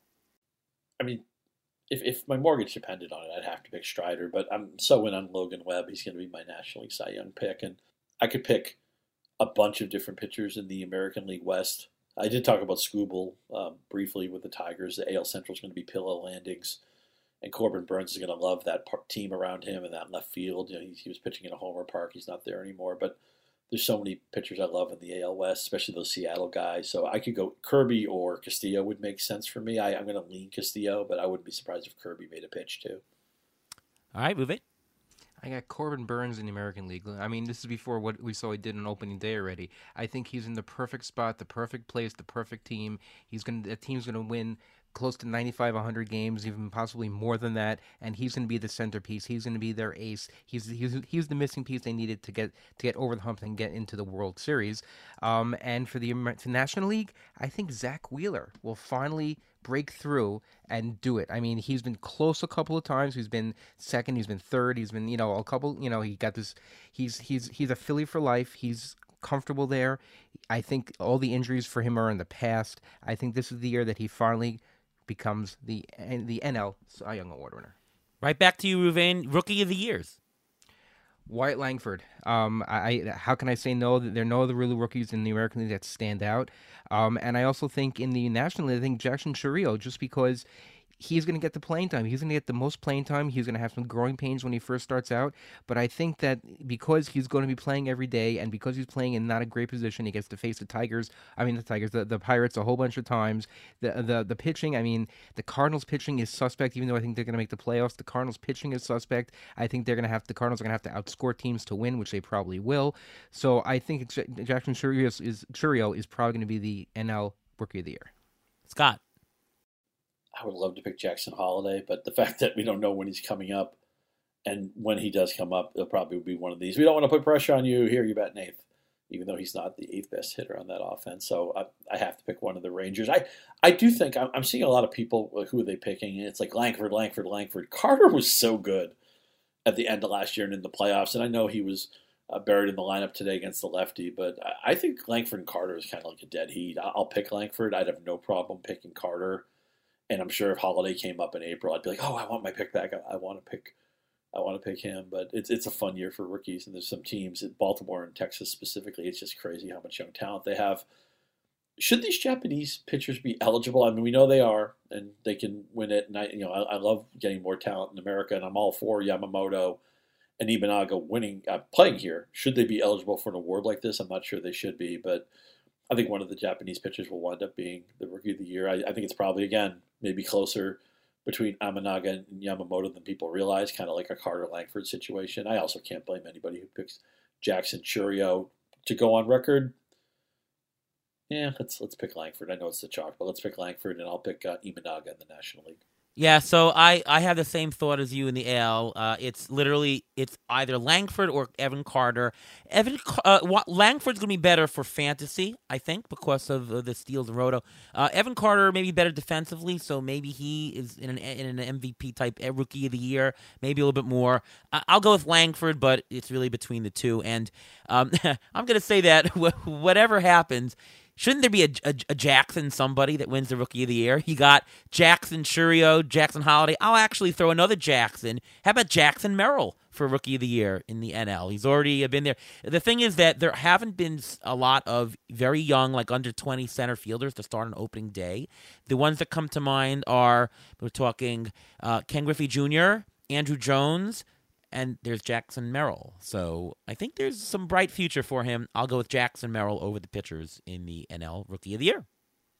I mean, if my mortgage depended on it, I'd have to pick Strider, but I'm so in on Logan Webb. He's going to be my National League Cy Young pick, and I could pick a bunch of different pitchers in the American League West. I did talk about Skubal briefly with the Tigers. The AL Central is going to be pillow landings, and Corbin Burns is going to love that team around him and that left field. He was pitching in a homer park. He's not there anymore, but there's so many pitchers I love in the AL West, especially those Seattle guys. So I could go Kirby or Castillo would make sense for me. I'm going to lean Castillo, but I wouldn't be surprised if Kirby made a pitch too. All right, move it. I got Corbin Burns in the American League. I mean, this is before what we saw he did on opening day already. I think he's in the perfect spot, the perfect place, the perfect team. The team's gonna win close to 95, 100 games, even possibly more than that, and he's going to be the centerpiece. He's going to be their ace. He's the missing piece they needed to get over the hump and get into the World Series. And for the National League, I think Zach Wheeler will finally break through and do it. I mean, he's been close a couple of times. He's been second. He's been third. He's been a couple. He got this. He's a Philly for life. He's comfortable there. I think all the injuries for him are in the past. I think this is the year that he finally becomes the NL Cy Young Award winner. Right back to you, Ruvain. Rookie of the Years. Wyatt Langford. How can I say no? There are no other real rookies in the American League that stand out. And I also think in the National League, I think Jackson Chourio, just because he's going to get the playing time. He's going to get the most playing time. He's going to have some growing pains when he first starts out. But I think that because he's going to be playing every day and because he's playing in not a great position, he gets to face the Pirates a whole bunch of times. The pitching, I mean, the Cardinals pitching is suspect, even though I think they're going to make the playoffs. The Cardinals pitching is suspect. I think the Cardinals are going to have to outscore teams to win, which they probably will. So I think Jackson Chourio is probably going to be the NL Rookie of the Year. Scott. I would love to pick Jackson Holiday, but the fact that we don't know when he's coming up, and when he does come up, it'll probably be one of these. We don't want to put pressure on you. Here, you're batting eighth, even though he's not the eighth best hitter on that offense. So I have to pick one of the Rangers. I do think I'm seeing a lot of people, who are they picking? It's like Langford. Carter was so good at the end of last year and in the playoffs, and I know he was buried in the lineup today against the lefty, but I think Langford and Carter is kind of like a dead heat. I'll pick Langford. I'd have no problem picking Carter. And I'm sure if Holiday came up in April, I'd be like, "Oh, I want my pick back. I want to pick him." But it's a fun year for rookies, and there's some teams in Baltimore and Texas specifically. It's just crazy how much young talent they have. Should these Japanese pitchers be eligible? I mean, we know they are, and they can win it. And I love getting more talent in America, and I'm all for Yamamoto and Imanaga playing here. Should they be eligible for an award like this? I'm not sure they should be, but I think one of the Japanese pitchers will wind up being the Rookie of the Year. I think it's probably, again, maybe closer between Imanaga and Yamamoto than people realize, kind of like a Carter Langford situation. I also can't blame anybody who picks Jackson Chourio. To go on record, yeah, let's pick Langford. I know it's the chalk, but let's pick Langford, and I'll pick Imanaga in the National League. Yeah, so I have the same thought as you in the AL. It's either Langford or Evan Carter. Langford's going to be better for fantasy, I think, because of the steals and roto. Evan Carter may be better defensively, so maybe he is in an MVP type Rookie of the Year, maybe a little bit more. I'll go with Langford, but it's really between the two. And I'm going to say that whatever happens, shouldn't there be a Jackson somebody that wins the Rookie of the Year? You got Jackson Chourio, Jackson Holiday. I'll actually throw another Jackson. How about Jackson Merrill for Rookie of the Year in the NL? He's already been there. The thing is that there haven't been a lot of very young, like under 20 center fielders to start on opening day. The ones that come to mind are, we're talking Ken Griffey Jr., Andrew Jones, and there's Jackson Merrill. So I think there's some bright future for him. I'll go with Jackson Merrill over the pitchers in the NL Rookie of the Year.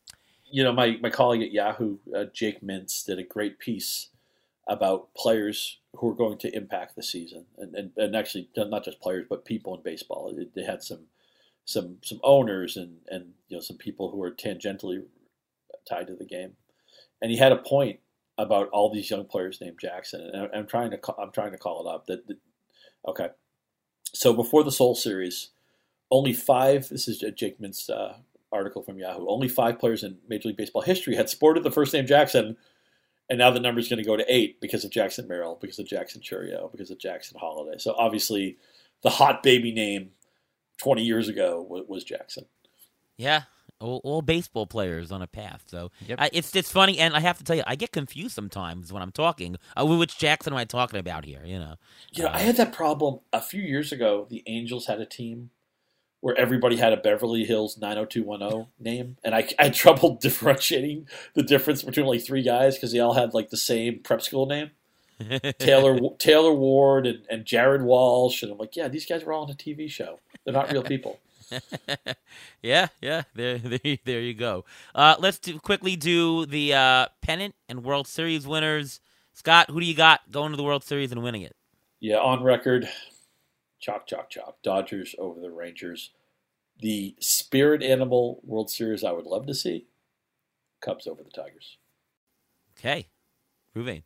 My colleague at Yahoo, Jake Mintz, did a great piece about players who are going to impact the season. And actually, not just players, but people in baseball. They had some owners and some people who are tangentially tied to the game. And he had a point about all these young players named Jackson, and I'm trying to call it up. Okay, so before the Soul Series, only 5. This is Jake Mintz article from Yahoo. Only 5 players in Major League Baseball history had sported the first name Jackson, and now the number is going to go to 8 because of Jackson Merrill, because of Jackson Chourio, because of Jackson Holiday. So obviously, the hot baby name 20 years ago was Jackson. Yeah. All baseball players on a path. So yep. It's funny, and I have to tell you, I get confused sometimes when I'm talking. Which Jackson am I talking about here? I had that problem a few years ago. The Angels had a team where everybody had a Beverly Hills 90210 name, and I had trouble differentiating the difference between like 3 guys because they all had like the same prep school name. Taylor Ward and Jared Walsh, and I'm like, yeah, these guys were all on a TV show. They're not real people. Yeah. There you go. Let's quickly do the pennant and World Series winners. Scott, who do you got going to the World Series and winning it? Yeah, on record, chalk, chalk, chalk. Dodgers over the Rangers. The spirit animal World Series I would love to see, Cubs over the Tigers. Okay, Ruvain.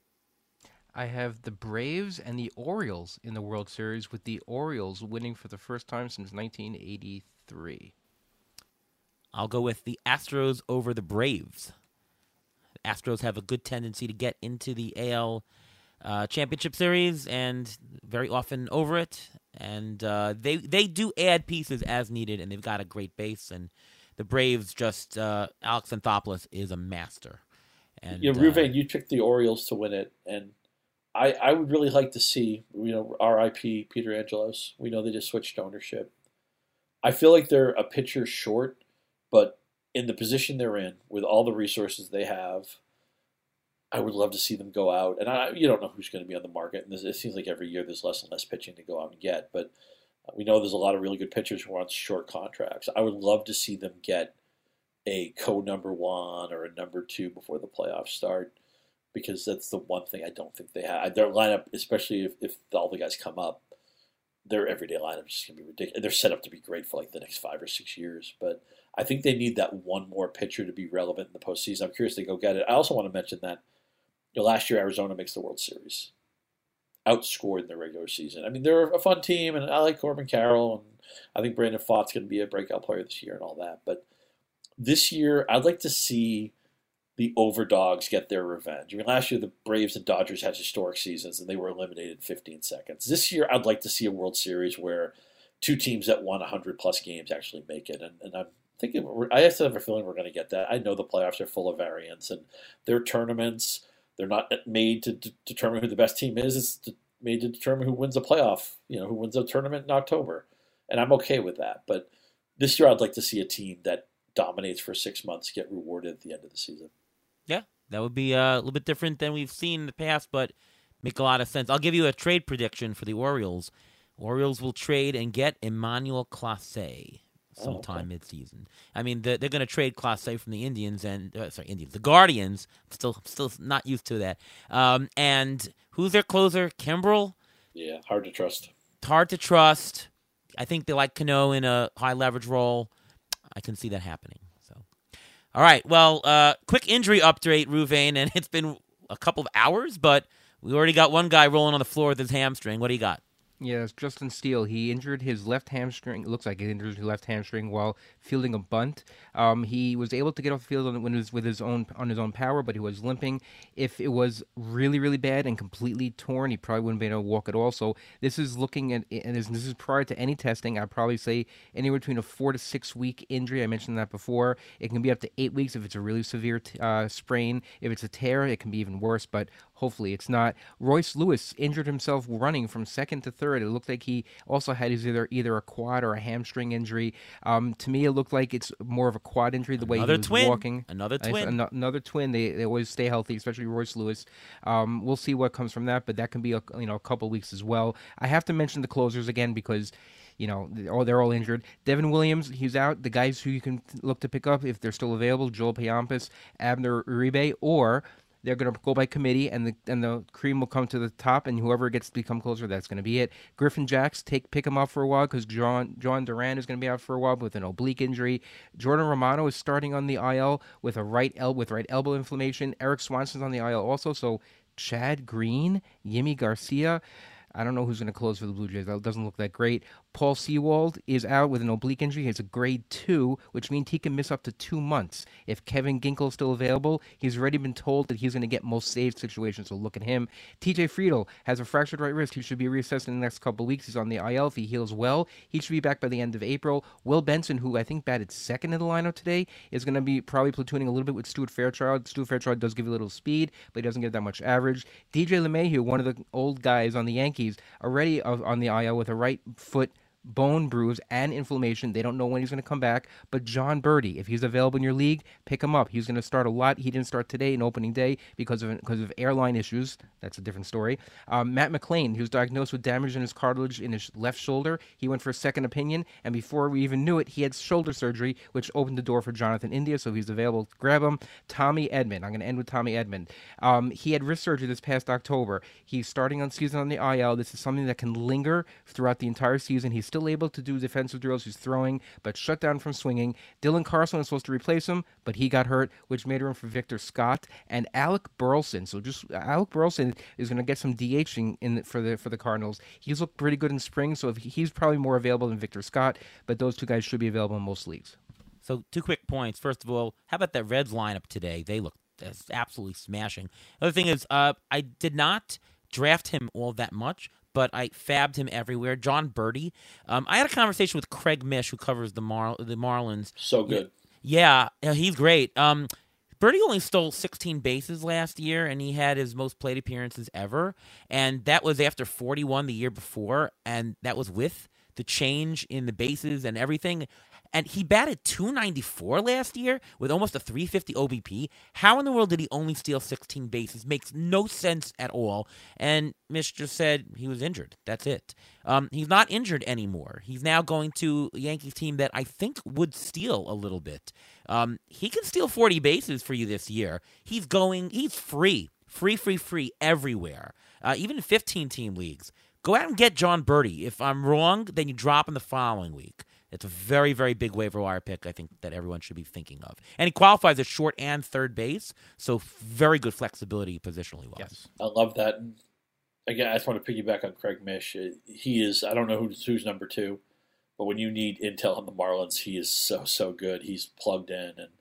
I have the Braves and the Orioles in the World Series, with the Orioles winning for the first time since 1983. I'll go with the Astros over the Braves. The Astros have a good tendency to get into the AL Championship Series and very often over it. And they do add pieces as needed, and they've got a great base. And the Braves just Alex Anthopoulos is a master. And Yeah, Ruvain, you picked the Orioles to win it, and I would really like to see, R.I.P. Peter Angelos. We know they just switched ownership. I feel like they're a pitcher short, but in the position they're in, with all the resources they have, I would love to see them go out. And you don't know who's going to be on the market. And it seems like every year there's less and less pitching to go out and get. But we know there's a lot of really good pitchers who are on short contracts. I would love to see them get a co-number one or a number two before the playoffs start, because that's the one thing I don't think they have. Their lineup, especially if all the guys come up, their everyday lineup is just going to be ridiculous. They're set up to be great for like the next 5 or 6 years, but I think they need that one more pitcher to be relevant in the postseason. I'm curious to go get it. I also want to mention that last year Arizona makes the World Series, outscored in the regular season. I mean, they're a fun team, and I like Corbin Carroll, and I think Brandon Pfaadt's going to be a breakout player this year and all that. But this year, I'd like to see the overdogs get their revenge. I mean, last year the Braves and Dodgers had historic seasons, and they were eliminated in 15 seconds. This year, I'd like to see a World Series where two teams that won 100-plus games actually make it. And I'm thinking, I have a feeling we're going to get that. I know the playoffs are full of variance, and their tournaments, they're not made to determine who the best team is. It's made to determine who wins a playoff, who wins a tournament in October. And I'm okay with that. But this year, I'd like to see a team that dominates for 6 months get rewarded at the end of the season. Yeah, that would be a little bit different than we've seen in the past, but make a lot of sense. I'll give you a trade prediction for the Orioles. Orioles will trade and get Emmanuel Clase sometime midseason. I mean, they're going to trade Clase from the Indians and the Guardians. Still not used to that. And who's their closer? Kimbrel. Yeah, hard to trust. Hard to trust. I think they like Cano in a high leverage role. I can see that happening. All right, well, quick injury update, Ruvain, and it's been a couple of hours, but we already got one guy rolling on the floor with his hamstring. What do you got? Yeah, it's Justin Steele. He injured his left hamstring. It looks like he injured his left hamstring while fielding a bunt. He was able to get off the field on his own power, but he was limping. If it was really, really bad and completely torn, he probably wouldn't be able to walk at all. So this is looking at, and this is prior to any testing. I'd probably say anywhere between a 4 to 6 week injury. I mentioned that before. It can be up to 8 weeks if it's a really severe sprain. If it's a tear, it can be even worse. But hopefully it's not. Royce Lewis injured himself running from second to third. It looked like he also had either a quad or a hamstring injury. To me, it looked like it's more of a quad injury, the way he was walking. Another twin. Another twin. They always stay healthy, especially Royce Lewis. We'll see what comes from that, but that can be a couple weeks as well. I have to mention the closers again because they're all injured. Devin Williams, he's out. The guys who you can look to pick up if they're still available: Joel Payampas, Abner Uribe, or they're going to go by committee, and the cream will come to the top, and whoever gets to become closer, that's going to be it. Griffin Jacks, pick him up for a while because John Duran is going to be out for a while with an oblique injury. Jordan Romano is starting on the IL with right elbow inflammation. Eric Swanson's on the IL also, so Chad Green, Yimi Garcia. I don't know who's going to close for the Blue Jays. That doesn't look that great. Paul Sewald is out with an oblique injury. He has a grade 2, which means he can miss up to 2 months. If Kevin Ginkel is still available, he's already been told that he's going to get most saved situations, so look at him. TJ Friedel has a fractured right wrist. He should be reassessed in the next couple of weeks. He's on the IL. If he heals well, he should be back by the end of April. Will Benson, who I think batted second in the lineup today, is going to be probably platooning a little bit with Stuart Fairchild. Stuart Fairchild does give you a little speed, but he doesn't get that much average. DJ LeMahieu, one of the old guys on the Yankees, already on the IL with a right foot bone bruise and inflammation. They don't know when he's going to come back. But John Birdie, if he's available in your league, pick him up. He's going to start a lot. He didn't start today in opening day because of airline issues. That's a different story. Matt McLean, he was diagnosed with damage in his cartilage in his left shoulder. He went for a second opinion, and before we even knew it, he had shoulder surgery, which opened the door for Jonathan India, so he's available. Grab him. Tommy Edmond. I'm going to end with Tommy Edmond. He had wrist surgery this past October. He's starting on season on the IL. This is something that can linger throughout the entire season. He's still able to do defensive drills. He's throwing, but shut down from swinging. Dylan Carlson was supposed to replace him, but he got hurt, which made room for Victor Scott and Alec Burleson. So just Alec Burleson is going to get some DHing for the Cardinals. He's looked pretty good in spring, so he's probably more available than Victor Scott, but those two guys should be available in most leagues. So 2 quick points. First of all, how about that Reds lineup today? They look absolutely smashing. The other thing is, I did not draft him all that much, but I fabbed him everywhere. John Birdie. I had a conversation with Craig Mish, who covers the Marlins. So good. Yeah, he's great. Birdie only stole 16 bases last year, and he had his most plate appearances ever. And that was after 41 the year before, and that was with the change in the bases and everything. And he batted .294 last year with almost a .350 OBP. How in the world did he only steal 16 bases? Makes no sense at all. And Mish just said he was injured. That's it. He's not injured anymore. He's now going to a Yankees team that I think would steal a little bit. He can steal 40 bases for you this year. He's free everywhere, even in 15-team leagues. Go out and get John Birdie. If I'm wrong, then you drop him the following week. It's a very, very big waiver wire pick, I think, that everyone should be thinking of. And he qualifies at short and third base, so very good flexibility positionally-wise. Yes. I love that. And again, I just want to piggyback on Craig Mish. He is, I don't know who's number 2, but when you need intel on the Marlins, he is so good. He's plugged in, and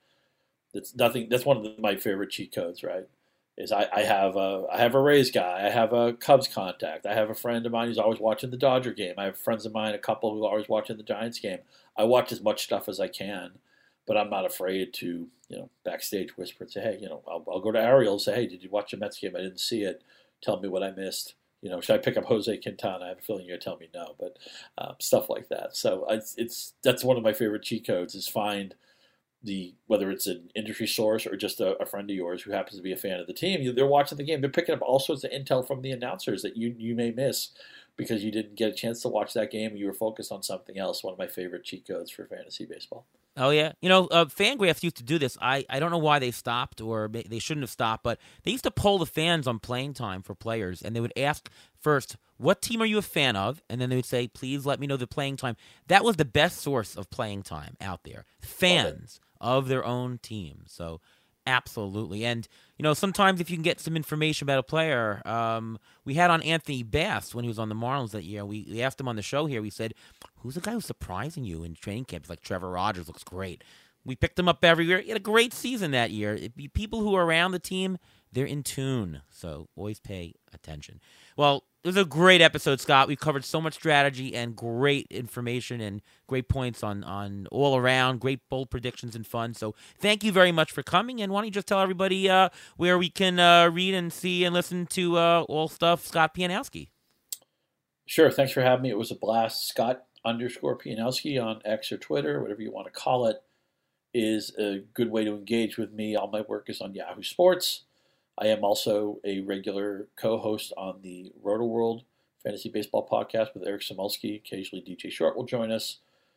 that's one of my favorite cheat codes, right? Is I have a Rays guy, I have a Cubs contact, I have a friend of mine who's always watching the Dodger game, I have friends of mine, a couple who are always watching the Giants game. I watch as much stuff as I can, but I'm not afraid to backstage whisper and say, hey, I'll go to Ariel and say, hey, did you watch the Mets game? I didn't see it. Tell me what I missed. Should I pick up Jose Quintana? I have a feeling you're going to tell me no, but stuff like that. So that's one of my favorite cheat codes is find whether it's an industry source or just a friend of yours who happens to be a fan of the team, they're watching the game. They're picking up all sorts of intel from the announcers that you may miss because you didn't get a chance to watch that game and you were focused on something else. One of my favorite cheat codes for fantasy baseball. Oh, yeah. Fangraphs used to do this. I don't know why they stopped, or they shouldn't have stopped, but they used to poll the fans on playing time for players, and they would ask first, what team are you a fan of? And then they would say, please let me know the playing time. That was the best source of playing time out there. Fans of their own team. So absolutely. And, sometimes if you can get some information about a player, we had on Anthony Bass when he was on the Marlins that year. We asked him on the show here. We said, who's the guy who's surprising you in training camp? He's like, Trevor Rogers looks great. We picked him up every year. He had a great season that year. People who are around the team, they're in tune. So always pay attention. Well, it was a great episode, Scott. We covered so much strategy and great information and great points on all around, great bold predictions and fun. So thank you very much for coming. And why don't you just tell everybody where we can read and see and listen to all stuff Scott Pianowski. Sure. Thanks for having me. It was a blast. Scott_Pianowski on X or Twitter, whatever you want to call it, is a good way to engage with me. All my work is on Yahoo Sports. I am also a regular co-host on the RotoWorld Fantasy Baseball Podcast with Eric Samulski. Occasionally DJ Short will join us.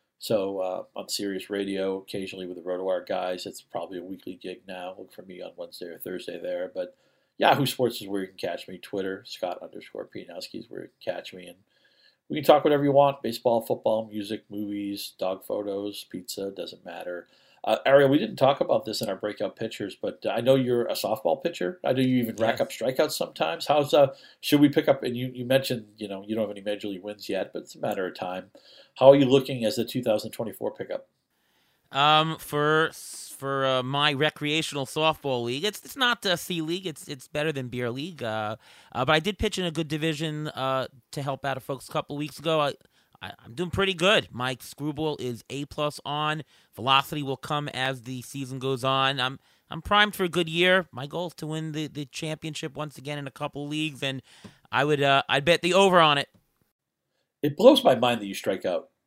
So on Sirius Radio, occasionally with the RotoWire guys. It's probably a weekly gig now. Look for me on Wednesday or Thursday there. But Yahoo Sports is where you can catch me. Twitter, Scott_Pianowski is where you can catch me. And we can talk whatever you want. Baseball, football, music, movies, dog photos, pizza, doesn't matter. Ariel, we didn't talk about this in our breakout pitchers, but I know you're a softball pitcher. I know you even rack up strikeouts sometimes. Should we pick up, and you mentioned, you don't have any major league wins yet, but it's a matter of time. How are you looking as the 2024 pickup? For my recreational softball league, it's not a C league. It's better than beer league. But I did pitch in a good division to help out folks a couple weeks ago. I'm doing pretty good. My screwball is A+ on. Velocity will come as the season goes on. I'm primed for a good year. My goal is to win the championship once again in a couple leagues, and I'd bet the over on it. It blows my mind that you strike out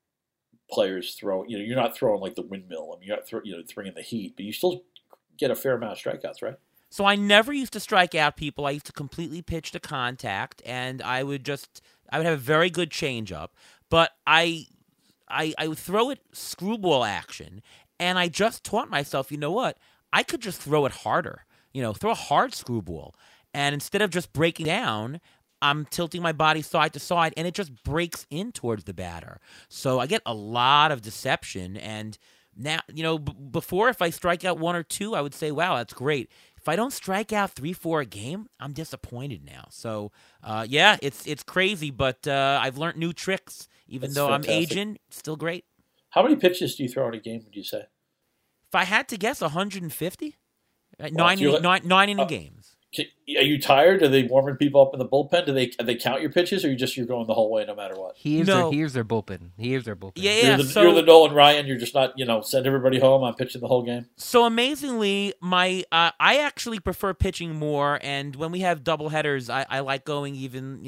players throw. You're not throwing like the windmill. I mean, you're not throwing in the heat, but you still get a fair amount of strikeouts, right? So I never used to strike out people. I used to completely pitch to contact, and I would have a very good changeup, but I would throw it screwball action, and I just taught myself, you know what? I could just throw it harder. Throw a hard screwball, and instead of just breaking down, I'm tilting my body side to side, and it just breaks in towards the batter. So I get a lot of deception, and now, before, if I strike out one or two, I would say, wow, that's great. If I don't strike out 3-4 a game, I'm disappointed now. So, it's crazy, but I've learned new tricks. Even though fantastic. I'm aging, still great. How many pitches do you throw in a game, would you say? If I had to guess, 150? Well, Nine inning games. Are you tired? Are they warming people up in the bullpen? Do they count your pitches, or you're going the whole way no matter what? He is their bullpen. Yeah. You're the Nolan Ryan. You're just not, send everybody home. I'm pitching the whole game. So amazingly, I actually prefer pitching more, and when we have double headers, I like going even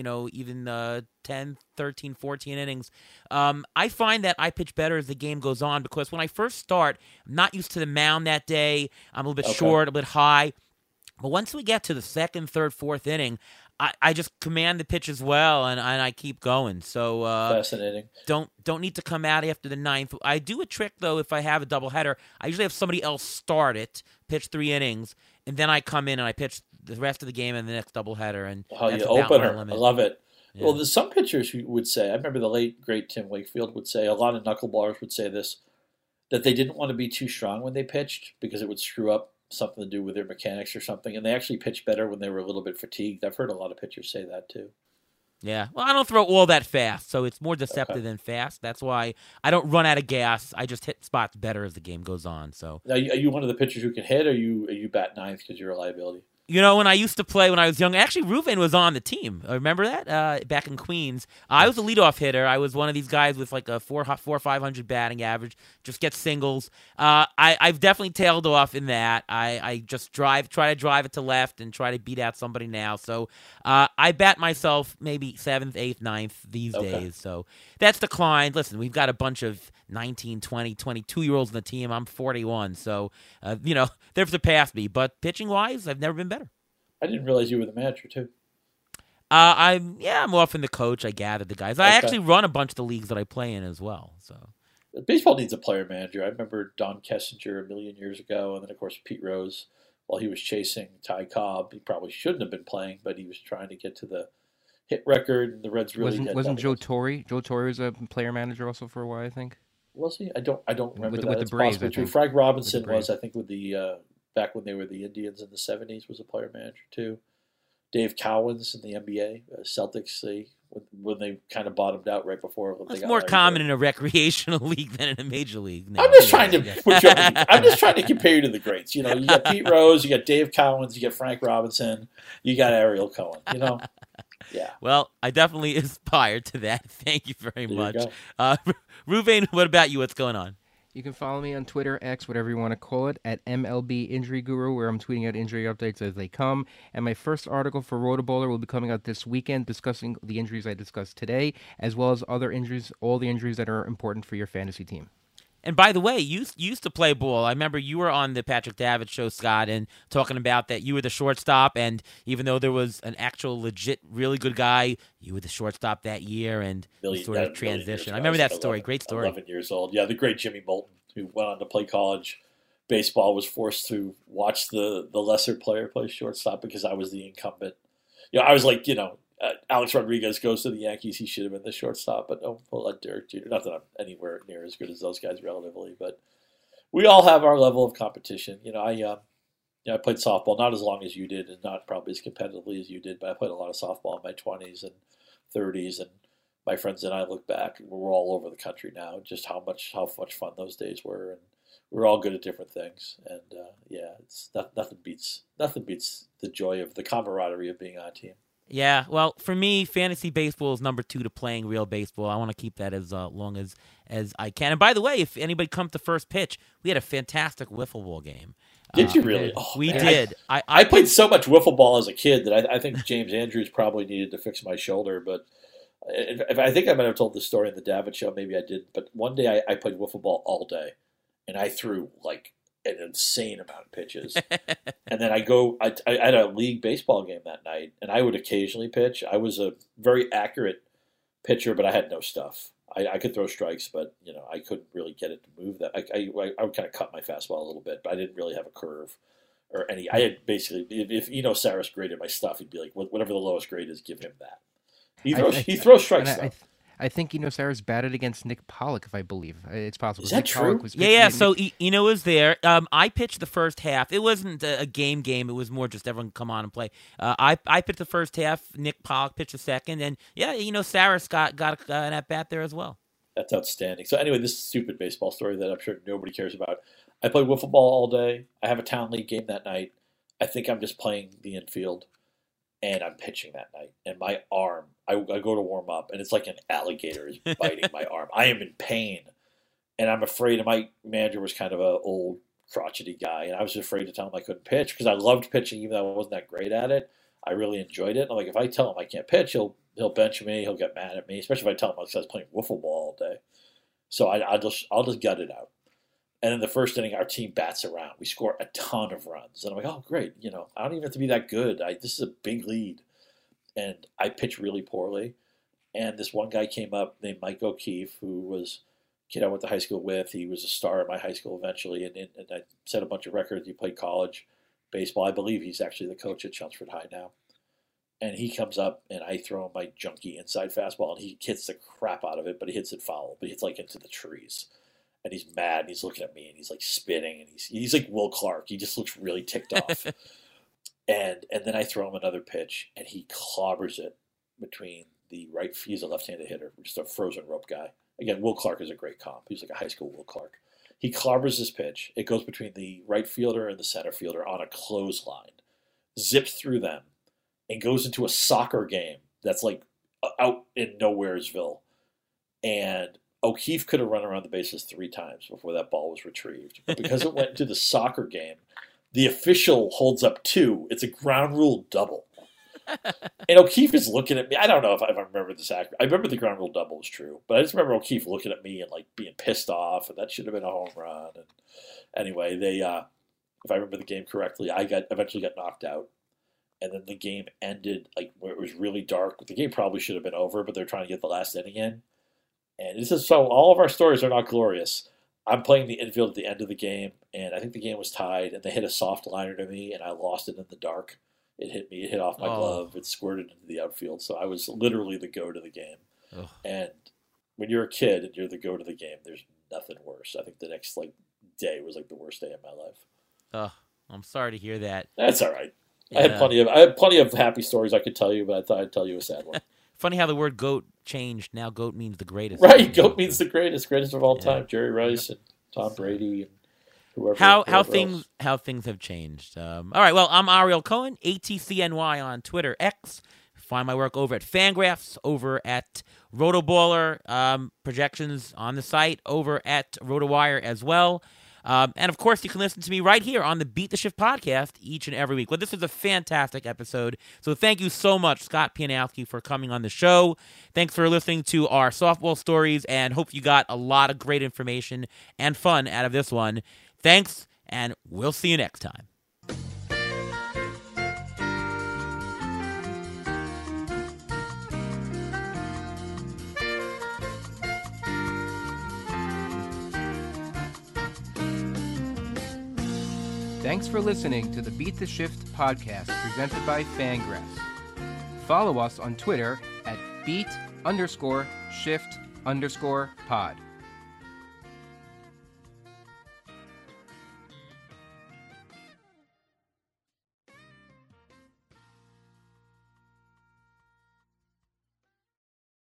10, 13, 14 innings. I find that I pitch better as the game goes on, because when I first start, I'm not used to the mound that day. I'm a little bit short, a bit high. But once we get to the second, third, fourth inning, I just command the pitch as well, and I keep going. So fascinating. Don't need to come out after the ninth. I do a trick, though, if I have a doubleheader. I usually have somebody else start it, pitch 3 innings, and then I come in and I pitch the rest of the game in the next doubleheader. And that's about my opener. limit. I love it. Yeah. Well, there's some pitchers who would say, I remember the late, great Tim Wakefield would say, a lot of knuckleballers would say this, that they didn't want to be too strong when they pitched because it would screw up something to do with their mechanics or something, and they actually pitched better when they were a little bit fatigued. I've heard a lot of pitchers say that too. Yeah, well, I don't throw all that fast, so it's more deceptive than fast. That's why I don't run out of gas. I just hit spots better as the game goes on. So, now, are you one of the pitchers who can hit, or are you bat ninth because you're a liability? When I used to play when I was young, actually, Ruven was on the team. Remember that? Back in Queens. I was a leadoff hitter. I was one of these guys with like a 400 or 500 batting average, just get singles. I've definitely tailed off in that. I just try to drive it to left and try to beat out somebody now. So I bat myself maybe 7th, 8th, 9th these days. So that's declined. Listen, we've got a bunch of 19, 20, 22-year-olds on the team. I'm 41. So, they've surpassed me. But pitching-wise, I've never been better. I didn't realize you were the manager, too. I'm often the coach. I gather the guys. I actually run a bunch of the leagues that I play in as well. So baseball needs a player manager. I remember Don Kessinger a million years ago, and then, of course, Pete Rose, while he was chasing Ty Cobb. He probably shouldn't have been playing, but he was trying to get to the hit record, and the Reds really wasn't Joe Torre? Joe Torre was a player manager also for a while, I think. Was he? I don't remember with that. The Braves, Frank Robinson was, I think, with the back when they were the Indians in the 70s, was a player manager too. Dave Cowens in the NBA, Celtics, when they kind of bottomed out right before. It's more common in a recreational league than in a major league. I'm just trying to put you up, I'm just trying to compare you to the greats. You got Pete Rose, you got Dave Cowens, you got Frank Robinson, you got Ariel Cohen. Yeah. Well, I definitely aspire to that. Thank you very much. Ruven, what about you? What's going on? You can follow me on Twitter, X, whatever you want to call it, at MLB Injury Guru, where I'm tweeting out injury updates as they come. And my first article for Rotoballer will be coming out this weekend, discussing the injuries I discussed today, as well as other injuries, all the injuries that are important for your fantasy team. And by the way, you used to play ball. I remember you were on the Patrick Davitt show, Scott, and talking about that you were the shortstop, and even though there was an actual legit, really good guy, you were the shortstop that year, and sort of transition. I remember that story. Great story. 11 years old. Yeah, the great Jimmy Moulton, who went on to play college baseball, was forced to watch the lesser player play shortstop because I was the incumbent. I was like, Alex Rodriguez goes to the Yankees. He should have been the shortstop, but we'll let Derek Jeter. Not that I'm anywhere near as good as those guys relatively, but we all have our level of competition. I played softball, not as long as you did, and not probably as competitively as you did, but I played a lot of softball in my 20s and 30s, and my friends and I look back, and we're all over the country now, just how much fun those days were, and we're all good at different things, and it's nothing beats the joy of the camaraderie of being on a team. Yeah, well, for me, fantasy baseball is number 2 to playing real baseball. I want to keep that as long as I can. And by the way, if anybody comes to first pitch, we had a fantastic wiffle ball game. Did you really? We did. I played so much wiffle ball as a kid that I think James Andrews probably needed to fix my shoulder, but I think I might have told this story in the Davitt show. Maybe I did. But one day I played wiffle ball all day, and I threw like an insane amount of pitches. And then I had a league baseball game that night, and I would occasionally pitch. I was a very accurate pitcher, but I had no stuff. I could throw strikes, but I couldn't really get it to move. That I would kind of cut my fastball a little bit, but I didn't really have a curve or any. I had basically, if Saris graded my stuff, he'd be like, whatever the lowest grade is, give him that. He throws strikes though. I think Saris batted against Nick Pollock, if I believe it's possible. Is that true? Yeah. So Eno was there. I pitched the first half. It wasn't a game. It was more just everyone come on and play. I pitched the first half. Nick Pollock pitched the second, and Saris got an at bat there as well. That's outstanding. So anyway, this stupid baseball story that I'm sure nobody cares about. I played wiffle ball all day. I have a town league game that night. I think I'm just playing the infield, and I'm pitching that night. And my arm, I go to warm up, and it's like an alligator is biting my arm. I am in pain, and I'm afraid. And my manager was kind of an old, crotchety guy, and I was afraid to tell him I couldn't pitch because I loved pitching, even though I wasn't that great at it. I really enjoyed it. I'm like, if I tell him I can't pitch, he'll bench me. He'll get mad at me, especially if I tell him I was playing wiffle ball all day. So I'll just gut it out. And in the first inning, our team bats around. We score a ton of runs. And I'm like, oh, great. I don't even have to be that good. This is a big lead. And I pitch really poorly. And this one guy came up named Mike O'Keefe, who was a kid I went to high school with. He was a star at my high school eventually. And I set a bunch of records. He played college baseball. I believe he's actually the coach at Chelmsford High now. And he comes up, and I throw him my junky inside fastball. And he hits the crap out of it, but he hits it foul. But he hits like into the trees. And he's mad, and he's looking at me, and he's like spitting, and he's like Will Clark. He just looks really ticked off. and then I throw him another pitch, and he clobbers it between the right. He's a left-handed hitter, just a frozen rope guy. Again, Will Clark is a great comp. He's like a high school Will Clark. He clobbers this pitch. It goes between the right fielder and the center fielder on a clothesline, zips through them, and goes into a soccer game that's like out in Nowheresville. And O'Keefe could have run around the bases 3 times before that ball was retrieved. But because it went into the soccer game, the official holds up 2. It's a ground rule double. And O'Keefe is looking at me. I don't know if I remember this accurately. I remember the ground rule double was true. But I just remember O'Keefe looking at me and like being pissed off. And that should have been a home run. And anyway, if I remember the game correctly, I eventually got knocked out. And then the game ended like where it was really dark. The game probably should have been over, but they're trying to get the last inning in. And this is so all of our stories are not glorious. I'm playing the infield at the end of the game, and I think the game was tied, and they hit a soft liner to me, and I lost it in the dark. It hit me. It hit off my glove. It squirted into the outfield. So I was literally the go to the game. Ugh. And when you're a kid and you're the go to the game, there's nothing worse. I think the next day was the worst day of my life. Oh, I'm sorry to hear that. That's all right. Yeah. I had plenty of happy stories I could tell you, but I thought I'd tell you a sad one. Funny how the word goat changed. Now goat means the greatest. Right, goat means the greatest of all time. Jerry Rice and Tom Brady and whoever. How things have changed. All right, well, I'm Ariel Cohen, ATCNY on Twitter, X. Find my work over at Fangraphs, over at Rotoballer, projections on the site, over at RotoWire as well. And, of course, you can listen to me right here on the Beat the Shift podcast each and every week. Well, this is a fantastic episode, so thank you so much, Scott Pianowski, for coming on the show. Thanks for listening to our softball stories, and hope you got a lot of great information and fun out of this one. Thanks, and we'll see you next time. Thanks for listening to the Beat the Shift podcast presented by Fangraphs. Follow us on Twitter at beat_shift_pod.